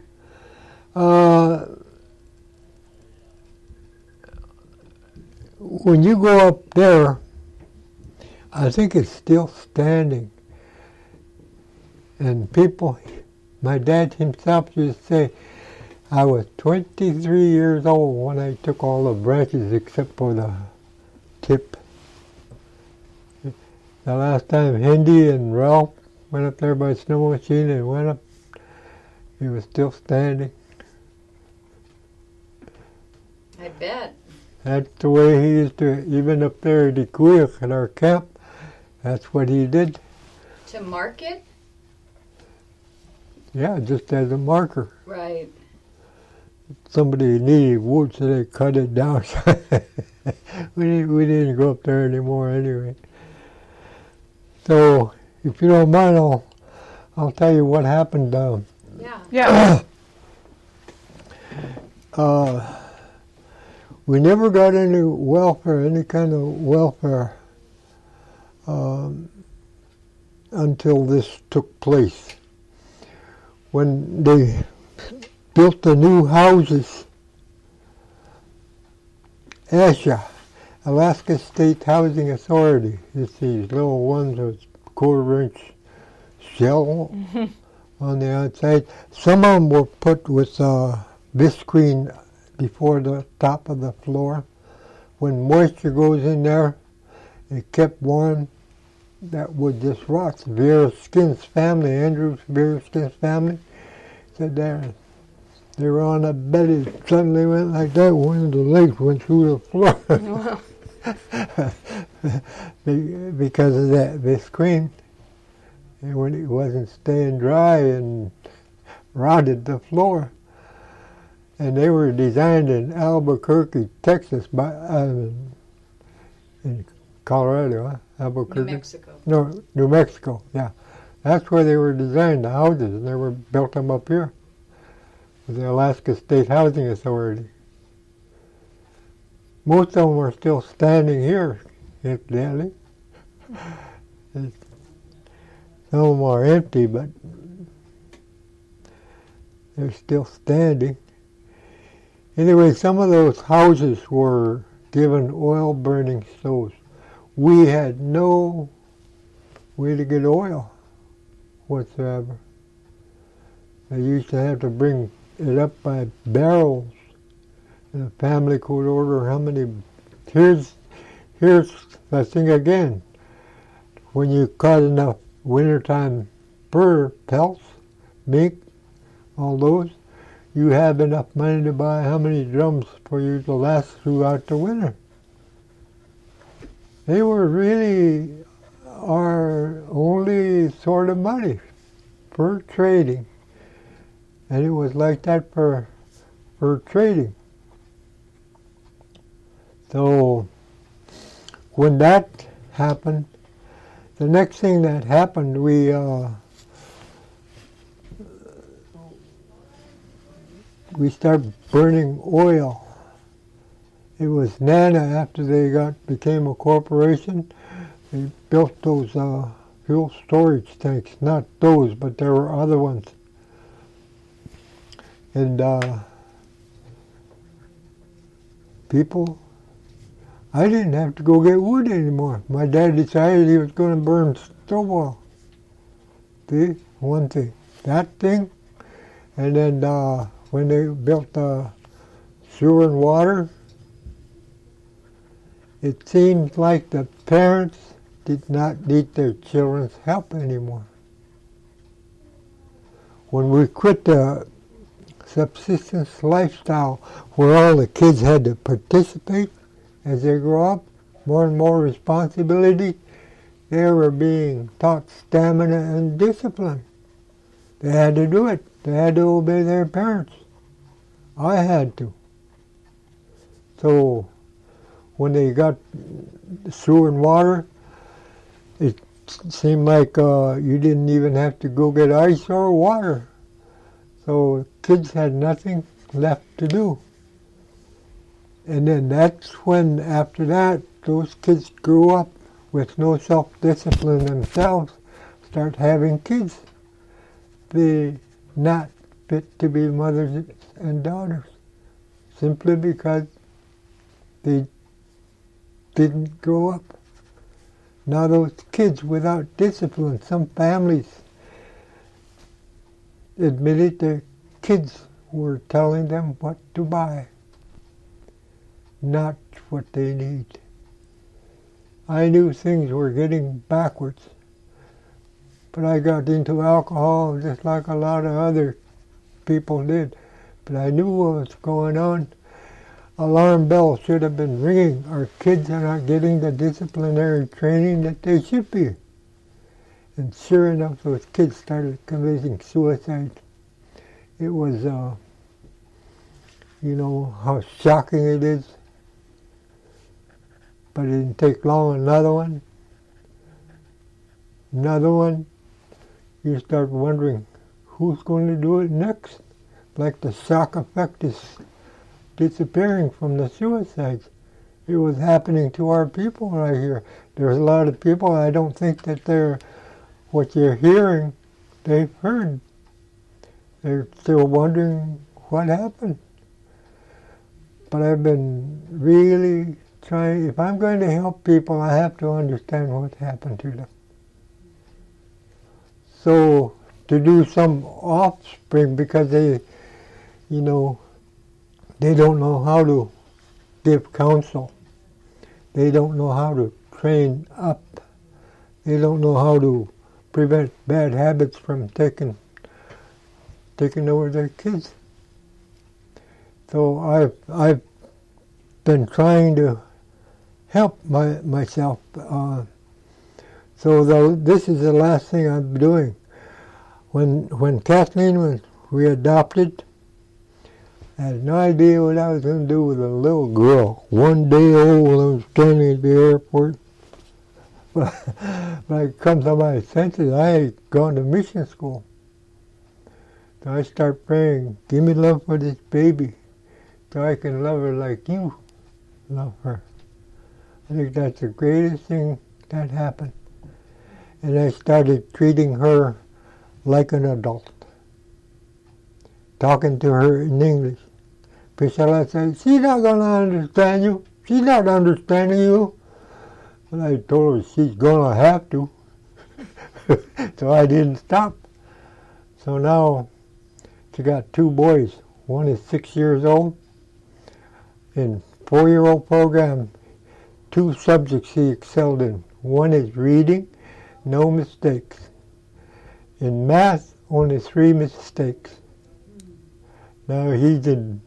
When you go up there, I think it's still standing. And people, my dad himself used to say, I was 23 years old when I took all the branches except for the tip. The last time Hindi and Ralph went up there by snow machine and went up, it was still standing. I bet. That's the way he used to, even up there at Ikuik at our camp, that's what he did. To mark it? Yeah, just as a marker. Right. Somebody needed wood, so they cut it down. we didn't go up there anymore anyway. So, if you don't mind, I'll tell you what happened. Yeah. We never got any welfare, any kind of welfare, until this took place. When they built the new houses, ASHA, Alaska State Housing Authority, it's these little ones with quarter-inch shell on the outside. Some of them were put with visqueen before the top of the floor. When moisture goes in there, it kept warm. That would just rot. Vera Skin's family, Andrew Vera Skin's family, said they were on a bed. It suddenly went like that. One of the legs went through the floor. Wow. Because of that visqueen. And when it wasn't staying dry and rotted the floor. And they were designed in Albuquerque, Texas, in Colorado, Albuquerque. New Mexico. No, New Mexico, yeah. That's where they were designed, the houses, and they were built them up here with the Alaska State Housing Authority. Most of them are still standing here, incidentally. Some of them are empty, but they're still standing. Anyway, some of those houses were given oil-burning stoves. We had no way to get oil whatsoever. They used to have to bring it up by barrels. And the family could order how many. Here's the thing again. When you caught enough wintertime fur pelts, mink, all those, you have enough money to buy how many drums for you to last throughout the winter. They were really our only sort of money for trading. And it was like that for trading. So when that happened, the next thing that happened, we started burning oil. It was NANA after they became a corporation. They built those fuel storage tanks. Not those, but there were other ones. And people, I didn't have to go get wood anymore. My dad decided he was going to burn stove oil. See, one thing. That thing, and then when they built sewer and water, it seemed like the parents did not need their children's help anymore. When we quit the subsistence lifestyle where all the kids had to participate as they grow up, more and more responsibility, they were being taught stamina and discipline. They had to do it. They had to obey their parents. I had to. So when they got sewer and water, it seemed like you didn't even have to go get ice or water. So kids had nothing left to do. And then that's when, after that, those kids grew up with no self-discipline themselves, start having kids. They're not fit to be mothers and daughters, simply because they didn't grow up. Now those kids without discipline, some families admitted their kids were telling them what to buy, not what they need. I knew things were getting backwards, but I got into alcohol just like a lot of other people did. But I knew what was going on. Alarm bells should have been ringing. Our kids are not getting the disciplinary training that they should be. And sure enough, those kids started committing suicide. It was, you know, how shocking it is. But it didn't take long, another one. You start wondering, who's going to do it next? Like the shock effect is disappearing from the suicides. It was happening to our people right here. There's a lot of people, I don't think that what you're hearing, they've heard. They're still wondering what happened. But I've been really trying, if I'm going to help people, I have to understand what happened to them. So to do some offspring, because they, you know, they don't know how to give counsel. They don't know how to train up. They don't know how to prevent bad habits from taking over their kids. So I've been trying to help myself. So this is the last thing I'm doing. When Kathleen was readopted, I had no idea what I was going to do with a little girl, 1 day old, when I was standing at the airport. But I come to my senses, I had gone to mission school. So I start praying, give me love for this baby, so I can love her like you love her. I think that's the greatest thing that happened. And I started treating her like an adult, talking to her in English. Priscilla said, she's not going to understand you. She's not understanding you. But I told her she's going to have to. So I didn't stop. So now she got 2 boys. One is 6 years old. In 4-year-old program, 2 subjects he excelled in. One is reading, no mistakes. In math, only 3 mistakes. Now he's in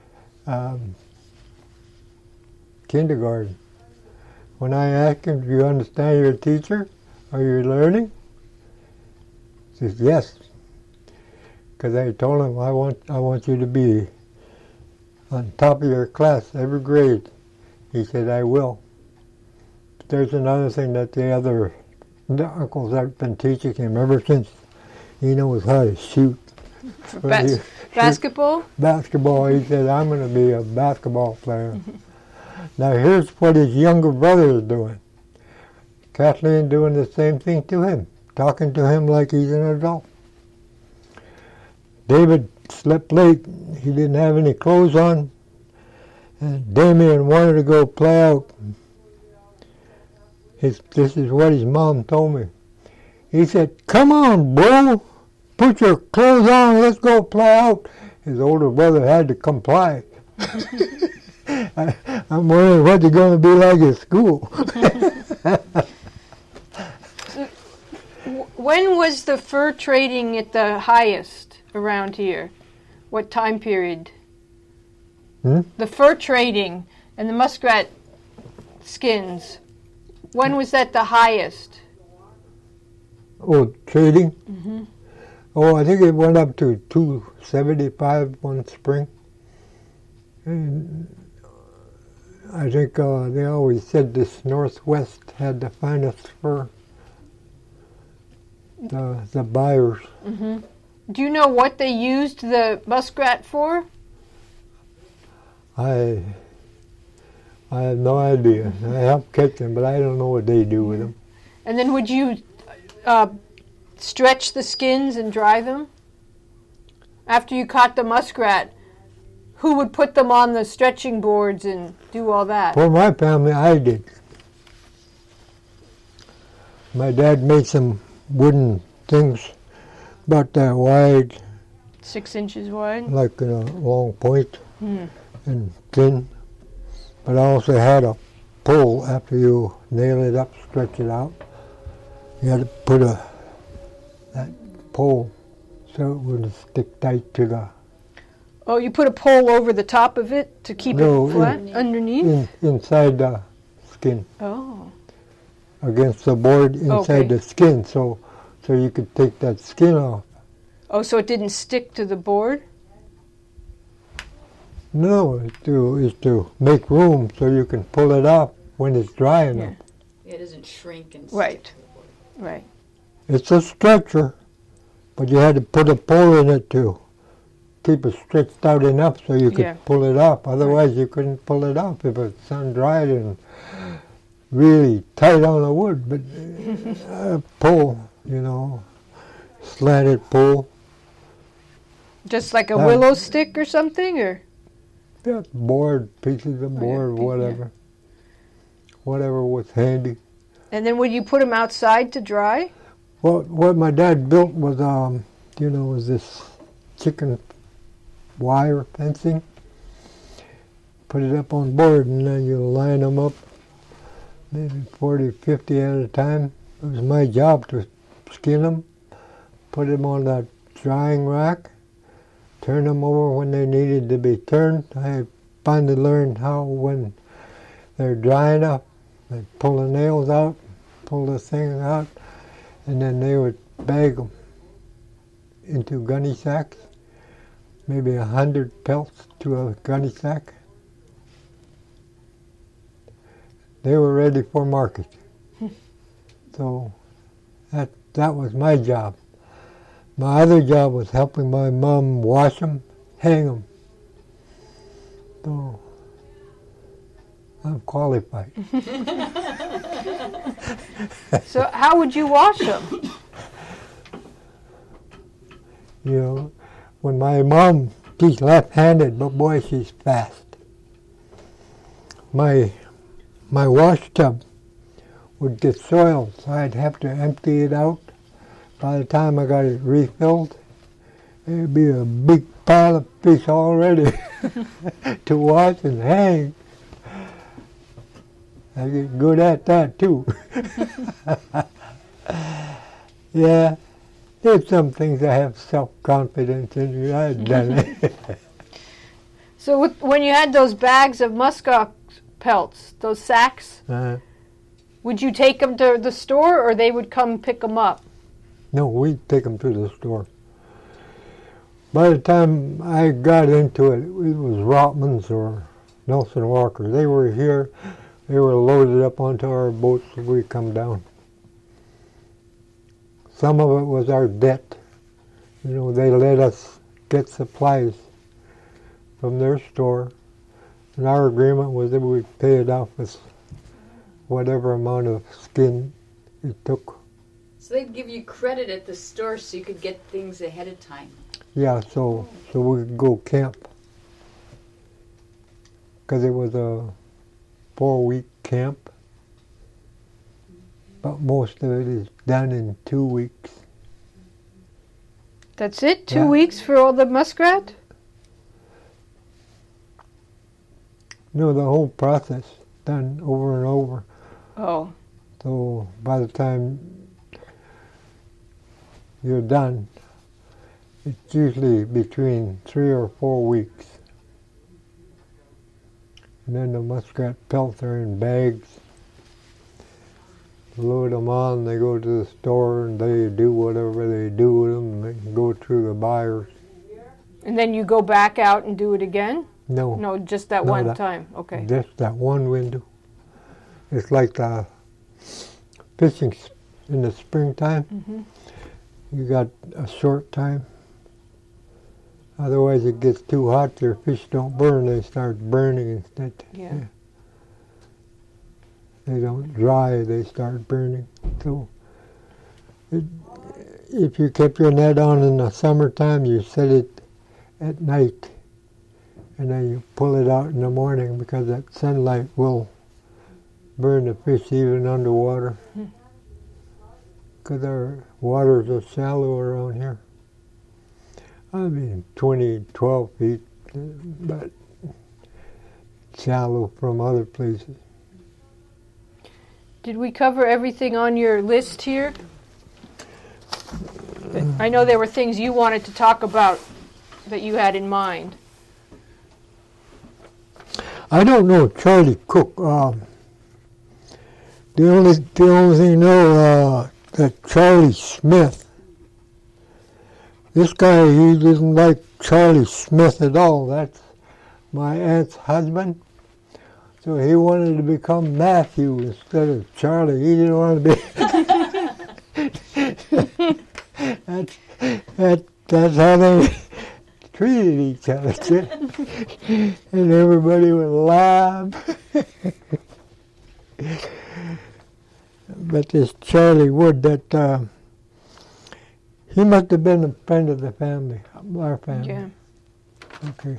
kindergarten. When I ask him, do you understand your teacher? Are you learning? He says, yes. Because I told him, I want you to be on top of your class, every grade. He said, I will. But there's another thing that the uncles have been teaching him ever since he knows how to shoot. Basketball? Basketball. He said, I'm going to be a basketball player. Now here's what his younger brother is doing. Kathleen doing the same thing to him. talking to him like he's an adult. David slept late. He didn't have any clothes on. And Damien wanted to go play out. This is what his mom told me. He said, "Come on, bro. Put your clothes on. Let's go play out." His older brother had to comply. I'm wondering what they're going to be like at school. When was the fur trading at the highest around here? What time period? The fur trading and the muskrat skins. When was that the highest? Oh, trading? Mm-hmm. Oh, I think it went up to $275 one spring. And I think they always said this Northwest had the finest fur. The buyers. Mm-hmm. Do you know what they used the muskrat for? I have no idea. I help catch them, but I don't know what they do with them. And then would you stretch the skins and dry them? After you caught the muskrat, who would put them on the stretching boards and do all that? For my family, I did. My dad made some wooden things about that wide, 6 inches wide? like a long point Hmm. and thin. But I also had a pole after you nail it up, stretch it out. You had to put that pole so it wouldn't stick tight to the Oh, you put a pole over the top of it to keep No, it flat? Underneath? inside the skin, Oh. against the board inside Okay. the skin, so you could take that skin off. Oh, so it didn't stick to the board? No, it's to make room so you can pull it off when it's dry enough. It doesn't shrink and Right. stick to the board. Right. It's a stretcher, but you had to put a pole in it to keep it stretched out enough so you could Yeah. pull it off. Otherwise, you couldn't pull it off if it's sun-dried and really tight on the wood. But a pole, slanted pole. Just like a willow stick or something, or? Yeah, board, pieces of board, whatever. Whatever was handy. And then would you put them outside to dry? Well, what my dad built was, was this chicken wire fencing. Put it up on board, and then you line them up, maybe 40, 50 at a time. It was my job to skin them, put them on that drying rack, turn them over when they needed to be turned. I finally learned how, when they're dry enough, they'd pull the nails out, pull the thing out, and then they would bag them into gunny sacks, maybe 100 pelts to a gunny sack. They were ready for market. So that was my job. My other job was helping my mom wash them, hang them. So I'm qualified. So how would you wash them? When my mom, she's left-handed, but boy, she's fast. My wash tub would get soiled, so I'd have to empty it out. By the time I got it refilled, there'd be a big pile of fish already to wash and hang. I get good at that too. Yeah, there's some things I have self-confidence in. I've done it. So when you had those bags of muskox pelts, those sacks, would you take them to the store, or they would come pick them up? No, we'd take them to the store. By the time I got into it, it was Rotman's or Nelson Walker. They were here. They were loaded up onto our boats as we come down. Some of it was our debt. They let us get supplies from their store. And our agreement was that we'd pay it off with whatever amount of skin it took So they'd give you credit at the store so you could get things ahead of time. Yeah, so we could go camp. Because it was a 4-week camp. But most of it is done in 2 weeks. That's it? 2 Yeah. weeks for all the muskrat? No, the whole process done over and over. Oh, So by the time you're done, it's usually between 3 or 4 weeks. And then the muskrat pelts are in bags. Load them on, they go to the store and they do whatever they do with them. They go through the buyers. and then you go back out and do it again? No, No, just that No, one that- time. Okay. just that one window. It's like the fishing in the springtime. Mhm. You got a short time. Otherwise it gets too hot, your fish don't burn, they start burning instead. Yeah. They don't dry, they start burning. So if you kept your net on in the summertime, you set it at night. And then you pull it out in the morning because that sunlight will burn the fish even underwater. Because our waters are shallow around here. I mean, 12 feet, but shallow from other places. Did we cover everything on your list here? I know there were things you wanted to talk about that you had in mind. I don't know Charlie Cook. The only thing I know that Charlie Smith. This guy, he doesn't like Charlie Smith at all. That's my aunt's husband. So he wanted to become Matthew instead of Charlie. He didn't want to be. That's how they treated each other. And everybody would laugh. But this Charlie Wood, that he must have been a friend of the family, our family. Yeah. Okay.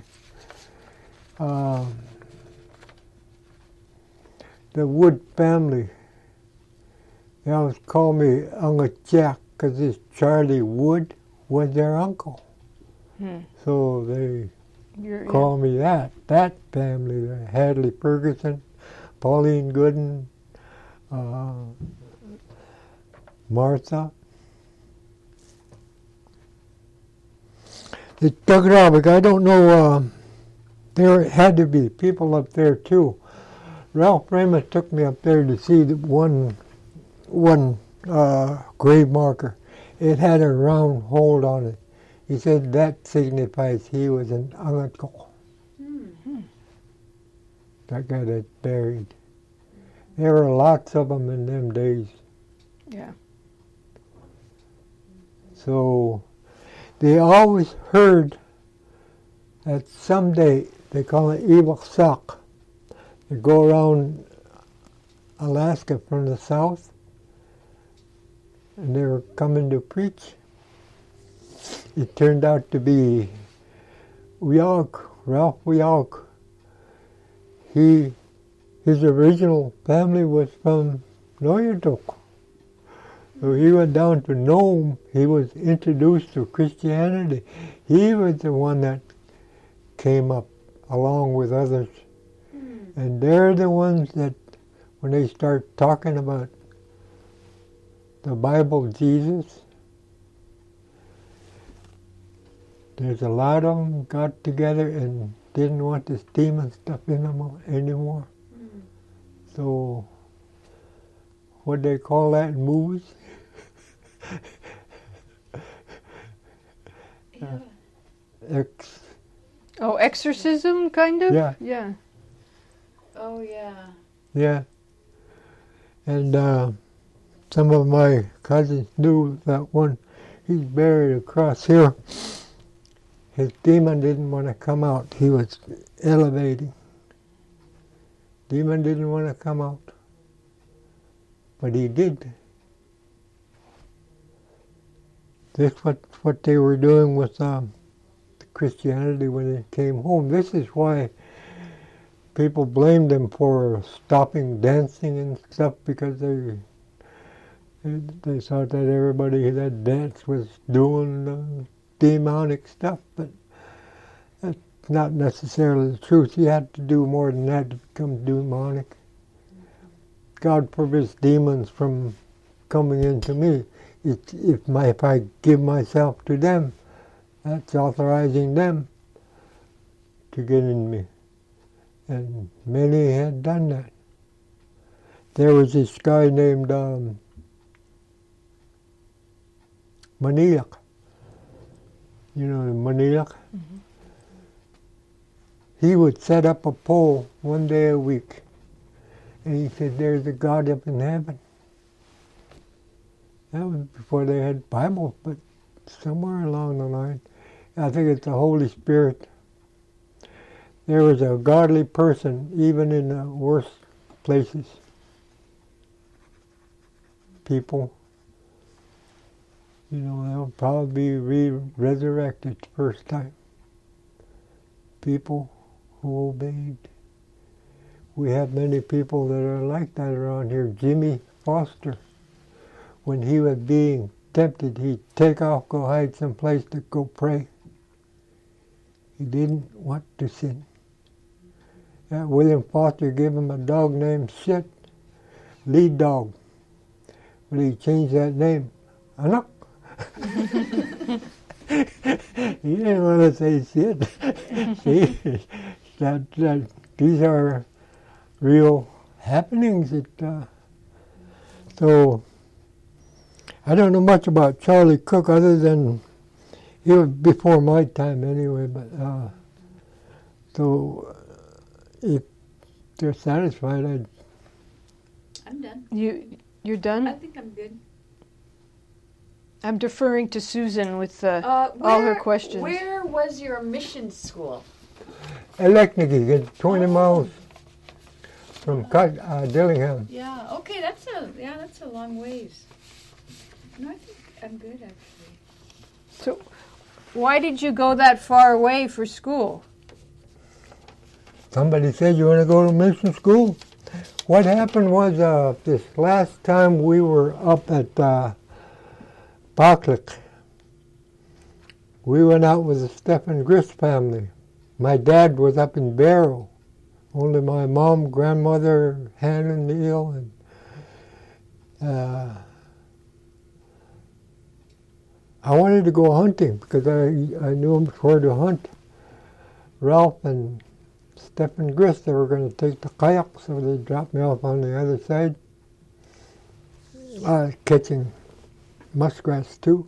The Wood family, they always call me Uncle Jack because this Charlie Wood was their uncle. So they call me that family, the Hadley Ferguson, Pauline Gooden, Martha. They dug it out, but I don't know, there had to be people up there too. Ralph Raymond took me up there to see the one grave marker. It had a round hole on it. He said that signifies he was an uncle. That guy that's buried. There were lots of them in them days. Yeah. So they always heard that someday, they call it evil sock, they go around Alaska from the south, and they were coming to preach. It turned out to be Ralph Wialk. His original family was from Noyatuk. So he went down to Nome. He was introduced to Christianity. He was the one that came up along with others. And they're the ones that, when they start talking about the Bible, Jesus, there's a lot of them got together and didn't want this demon stuff in them anymore. So, what they call that in movies? Exorcism, kind of? Yeah. Yeah. Oh, yeah. Yeah. And some of my cousins knew that one. He's buried across here. His demon didn't want to come out. He was elevating. Demon didn't want to come out. But he did. this what they were doing with Christianity when they came home. This is why people blamed them for stopping dancing and stuff, because they thought that everybody that danced was doing demonic stuff, but that's not necessarily the truth. You had to do more than that to become demonic. God forbids demons from coming into me. If I give myself to them, that's authorizing them to get in me. And many had done that. There was this guy named Maniac. You know the Maniac? Mm-hmm. He would set up a pole one day a week, and he said, "There's a God up in heaven." That was before they had Bibles, but somewhere along the line, I think it's the Holy Spirit. There was a godly person even in the worst places. People, they'll probably be resurrected the first time. People who obeyed. We have many people that are like that around here. Jimmy Foster, when he was being tempted, he'd take off, go hide someplace to go pray. He didn't want to sin. William Foster gave him a dog named Shit, lead dog. But he changed that name. Anak. He didn't want to say shit. See, these are real happenings. So I don't know much about Charlie Cook other than he was before my time anyway. But so if they're satisfied, I'm done. You're done? I think I'm good. I'm deferring to Susan with all her questions. Where was your mission school? Elecnicky, it's 20 miles from Dillingham. Yeah. Okay. That's a long ways. No, I think I'm good actually. So, why did you go that far away for school? Somebody said, "You want to go to mission school?" What happened was this last time we were up at Paklik, we went out with the Stephen Grist family. My dad was up in Barrow. Only my mom, grandmother, Hannah Neal, and I wanted to go hunting because I knew where to hunt. Ralph and Stephen Grist, they were going to take the kayak, so they dropped me off on the other side, catching muskrats too.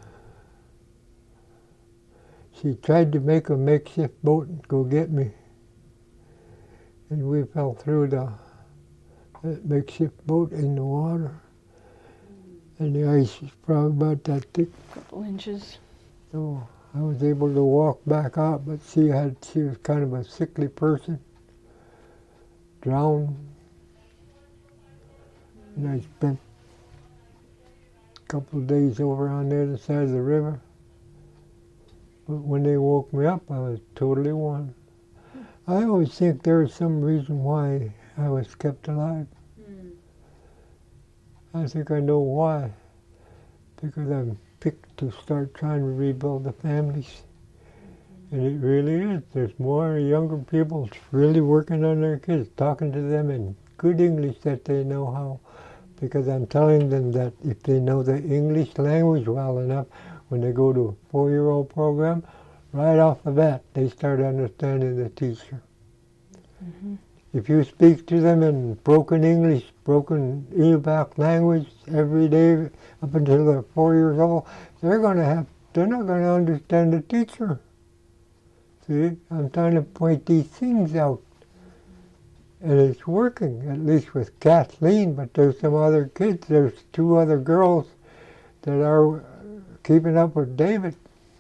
She tried to make a makeshift boat and go get me, and we fell through the makeshift boat in the water, and the ice was probably about that thick. A couple inches. So I was able to walk back out, but she was kind of a sickly person, drowned, and I spent a couple of days over on the other side of the river. But when they woke me up, I was totally warm. I always think there is some reason why I was kept alive. I think I know why. Because I'm picked to start trying to rebuild the families. And it really is. There's more younger people really working on their kids, talking to them in good English that they know how. Because I'm telling them that if they know the English language well enough, when they go to a 4-year-old program, right off the bat, they start understanding the teacher. Mm-hmm. If you speak to them in broken English, broken Inupiaq language every day up until they're 4 years old, they're not going to understand the teacher. See, I'm trying to point these things out. And it's working, at least with Kathleen, but there's some other kids. There's 2 other girls that are keeping up with David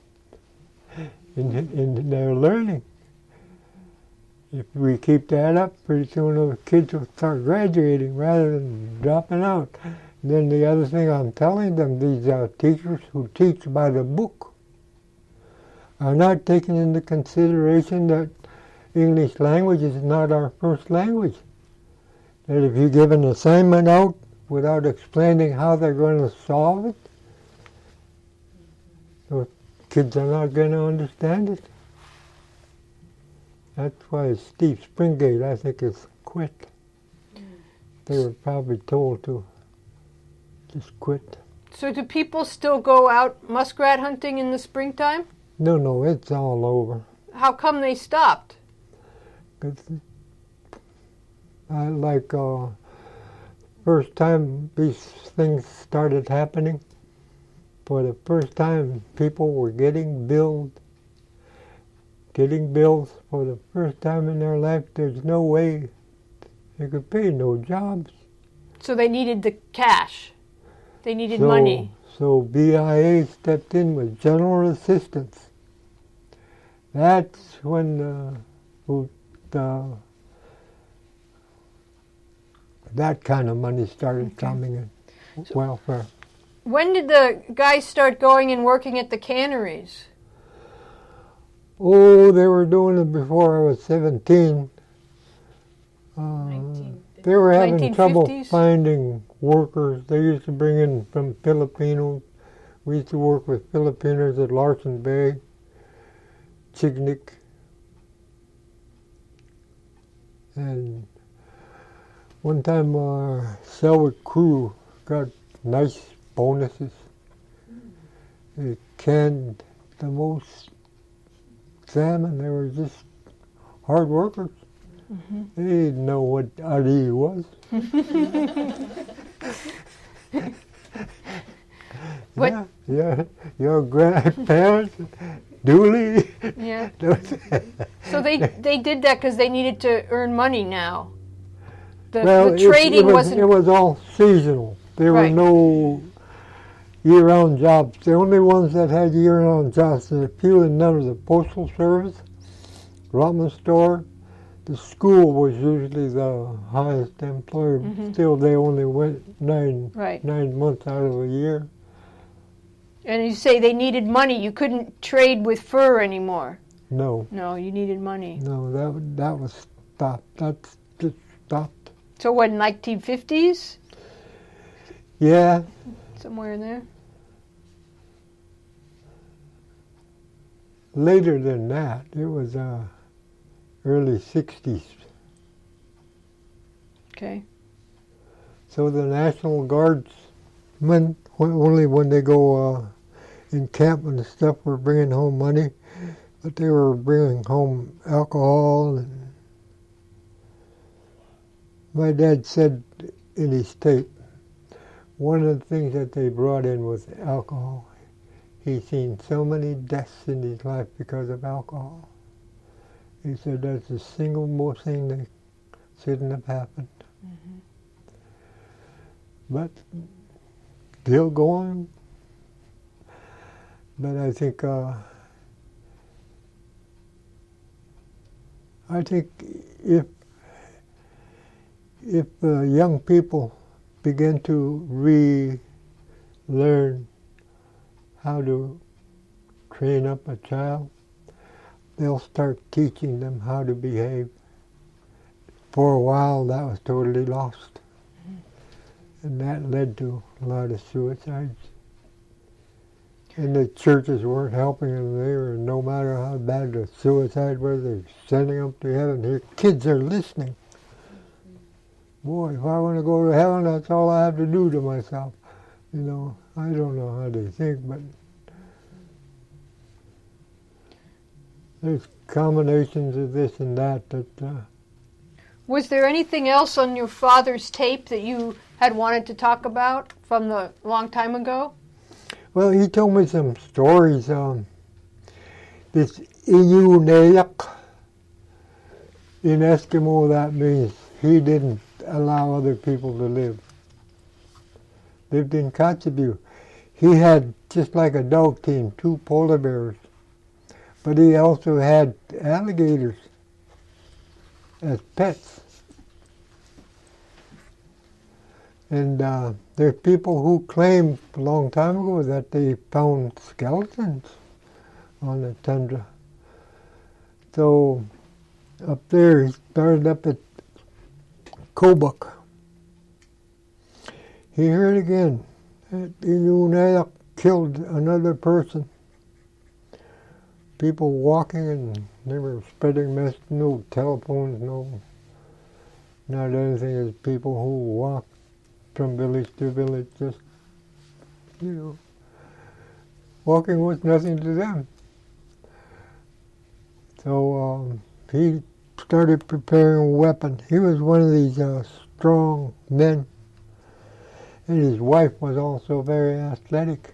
in their learning. If we keep that up, pretty soon those kids will start graduating rather than dropping out. Then the other thing I'm telling them, these teachers who teach by the book are not taking into consideration that English language is not our first language. That if you give an assignment out without explaining how they're going to solve it, those kids are not going to understand it. That's why Steve Springate, I think, is quit. They were probably told to just quit. So do people still go out muskrat hunting in the springtime? No, it's all over. How come they stopped? 'Cause first time these things started happening, for the first time people were getting bills for the first time in their life. There's no way they could pay, no jobs. So they needed the cash. They needed money. So BIA stepped in with general assistance. That's when that kind of money started coming in, welfare. When did the guys start going and working at the canneries? Oh, they were doing it before I was 17. They were having trouble 1950s? finding workers. They used to bring in from Filipinos. We used to work with Filipinos at Larsen Bay, Chignik, and one time our Selwick crew got nice bonuses. They canned the most salmon. They were just hard workers. Mm-hmm. They didn't know what ari was. What? Yeah, your grandparents, Dooley. Yeah. So they did that because they needed to earn money now. The trading wasn't... It was all seasonal. There were no year-round jobs. The only ones that had year-round jobs, and a few and none of the Postal Service, Rotman Store. The school was usually the highest employer. Mm-hmm. Still, they only went 9 months out of a year. And you say they needed money. You couldn't trade with fur anymore. No. No, you needed money. No, that was stopped. That's just stopped. So what, in 1950s? Yeah. Somewhere in there? Later than that, it was early 60s. Okay. So the National Guardsmen, only when they go in camp and stuff, were bringing home money, but they were bringing home alcohol. And my dad said in his tape, one of the things that they brought in was alcohol. He's seen so many deaths in his life because of alcohol. He said that's the single most thing that shouldn't have happened. Mm-hmm. But still going. But I think if young people begin to relearn how to train up a child, they'll start teaching them how to behave. For a while, that was totally lost. And that led to a lot of suicides. And the churches weren't helping them there, and no matter how bad the suicide was, they're sending them to heaven. Their kids are listening. Boy, if I want to go to heaven, that's all I have to do to myself. You know, I don't know how they think, but there's combinations of this and that. Was there anything else on your father's tape that you had wanted to talk about from the long time ago? Well, he told me some stories. This Iyunayak, in Eskimo, that means he didn't allow other people to live. Lived in Kotzebue. He had, just like a dog team, 2 polar bears. But he also had alligators as pets. And there's people who claim a long time ago that they found skeletons on the tundra. So up there, he started up at Kobuk. He heard again that Inuyalak killed another person. People walking, and they were spreading mess. No telephones, not anything. It's people who walk from village to village, just, walking was nothing to them. So he started preparing a weapon. He was one of these strong men, and his wife was also very athletic.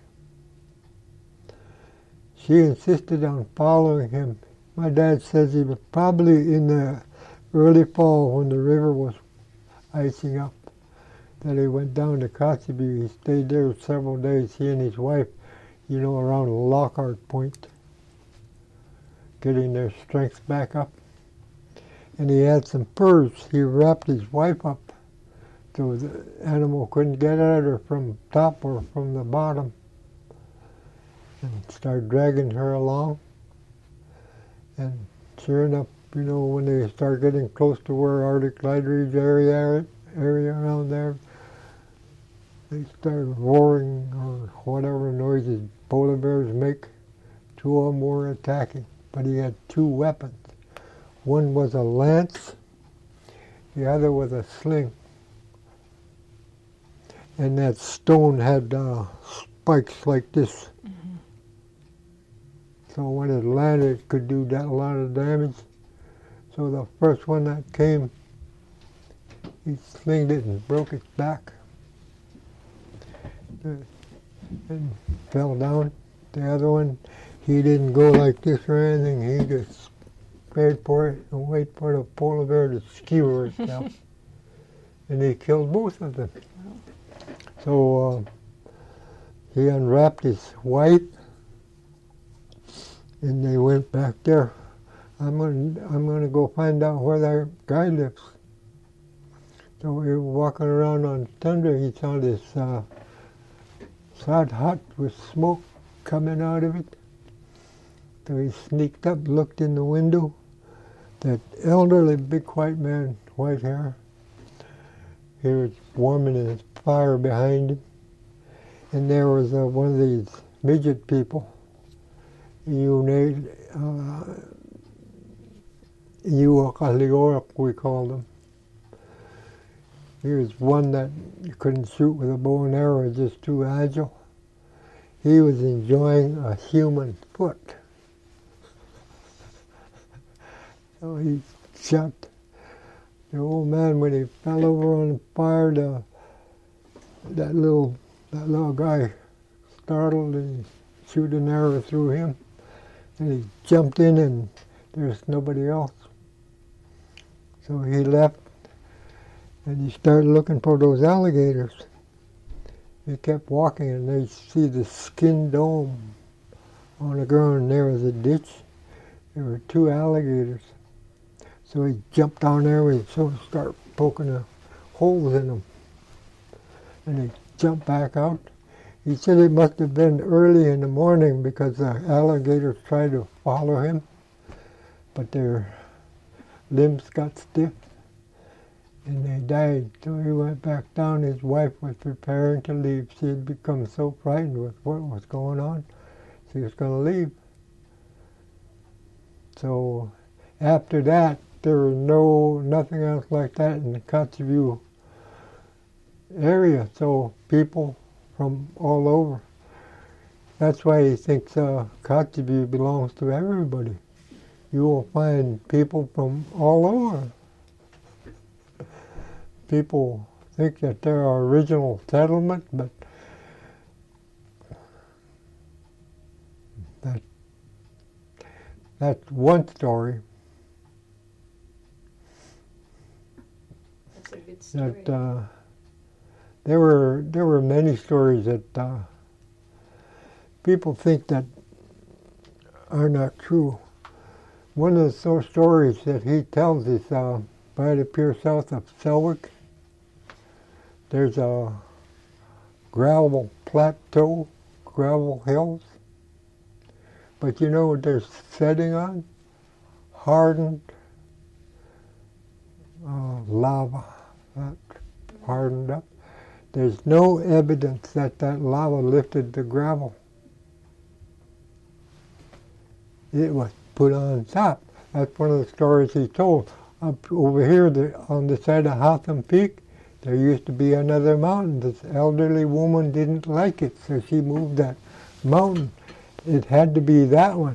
She insisted on following him. My dad says he was probably in the early fall when the river was icing up, that he went down to Kotzebue. He stayed there several days, he and his wife, around Lockhart Point, getting their strength back up. And he had some furs. He wrapped his wife up so the animal couldn't get at her from top or from the bottom, and started dragging her along. And sure enough, when they start getting close to where Arctic Lightridge area around there, they start roaring or whatever noises polar bears make. Two of them were attacking, but he had two weapons. One was a lance, the other was a sling. And that stone had spikes like this. Mm-hmm. So when it landed, it could do a lot of damage. So the first one that came, he slinged it and broke its back and fell down. The other one, he didn't go like this or anything. He just paid for it and wait for the polar bear to skewer itself. And he killed both of them. So he unwrapped his wife, and they went back there. I'm going to go find out where that guy lives. So we were walking around on tundra. He saw this sod hut with smoke coming out of it. So he sneaked up, looked in the window. That elderly big white man, white hair, he was warming his fire behind him. And there was one of these midget people, Iuakaliorok, we called him. He was one that you couldn't shoot with a bow and arrow, just too agile. He was enjoying a human foot. So he shot the old man when he fell over on the fire. That little guy startled and shoot an arrow through him. And he jumped in, and there's nobody else. So he left, and he started looking for those alligators. He kept walking, and they see the skin dome on the ground. There was a ditch. There were two alligators. So he jumped down there and started poking the holes in them. And he jumped back out. He said it must have been early in the morning because the alligators tried to follow him, but their limbs got stiff and they died. So he went back down. His wife was preparing to leave. She had become so frightened with what was going on, she was going to leave. So after that, there was nothing else like that in the Kotzebue area. So people from all over. That's why he thinks Kotzebue belongs to everybody. You will find people from all over. People think that they're our original settlement, but that's one story. That's a good story. That there were many stories that people think that are not true. One of the stories that he tells is by the pier south of Selwick. There's a gravel plateau, gravel hills. But you know what they're setting on? Hardened lava, hardened up. There's no evidence that that lava lifted the gravel. It was put on top. That's one of the stories he told. Up over here on the side of Hotham Peak, there used to be another mountain. This elderly woman didn't like it, so she moved that mountain. It had to be that one.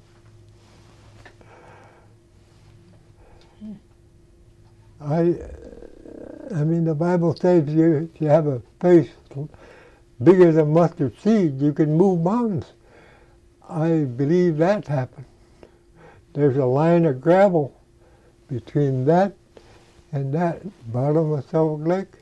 I mean, the Bible says if you have a faith bigger than mustard seed, you can move mountains. I believe that happened. There's a line of gravel between that and that bottom of Salt Lake.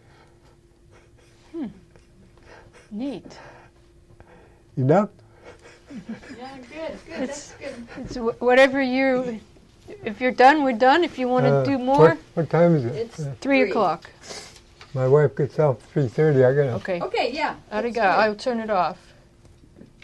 Neat. Enough? Yeah, good. That's good. It's whatever you. If you're done, we're done. If you want to do more, What time is it? It's 3 o'clock. My wife gets off 3:30. I gotta. Okay. Okay, yeah. I'll that's go. good. I'll turn it off.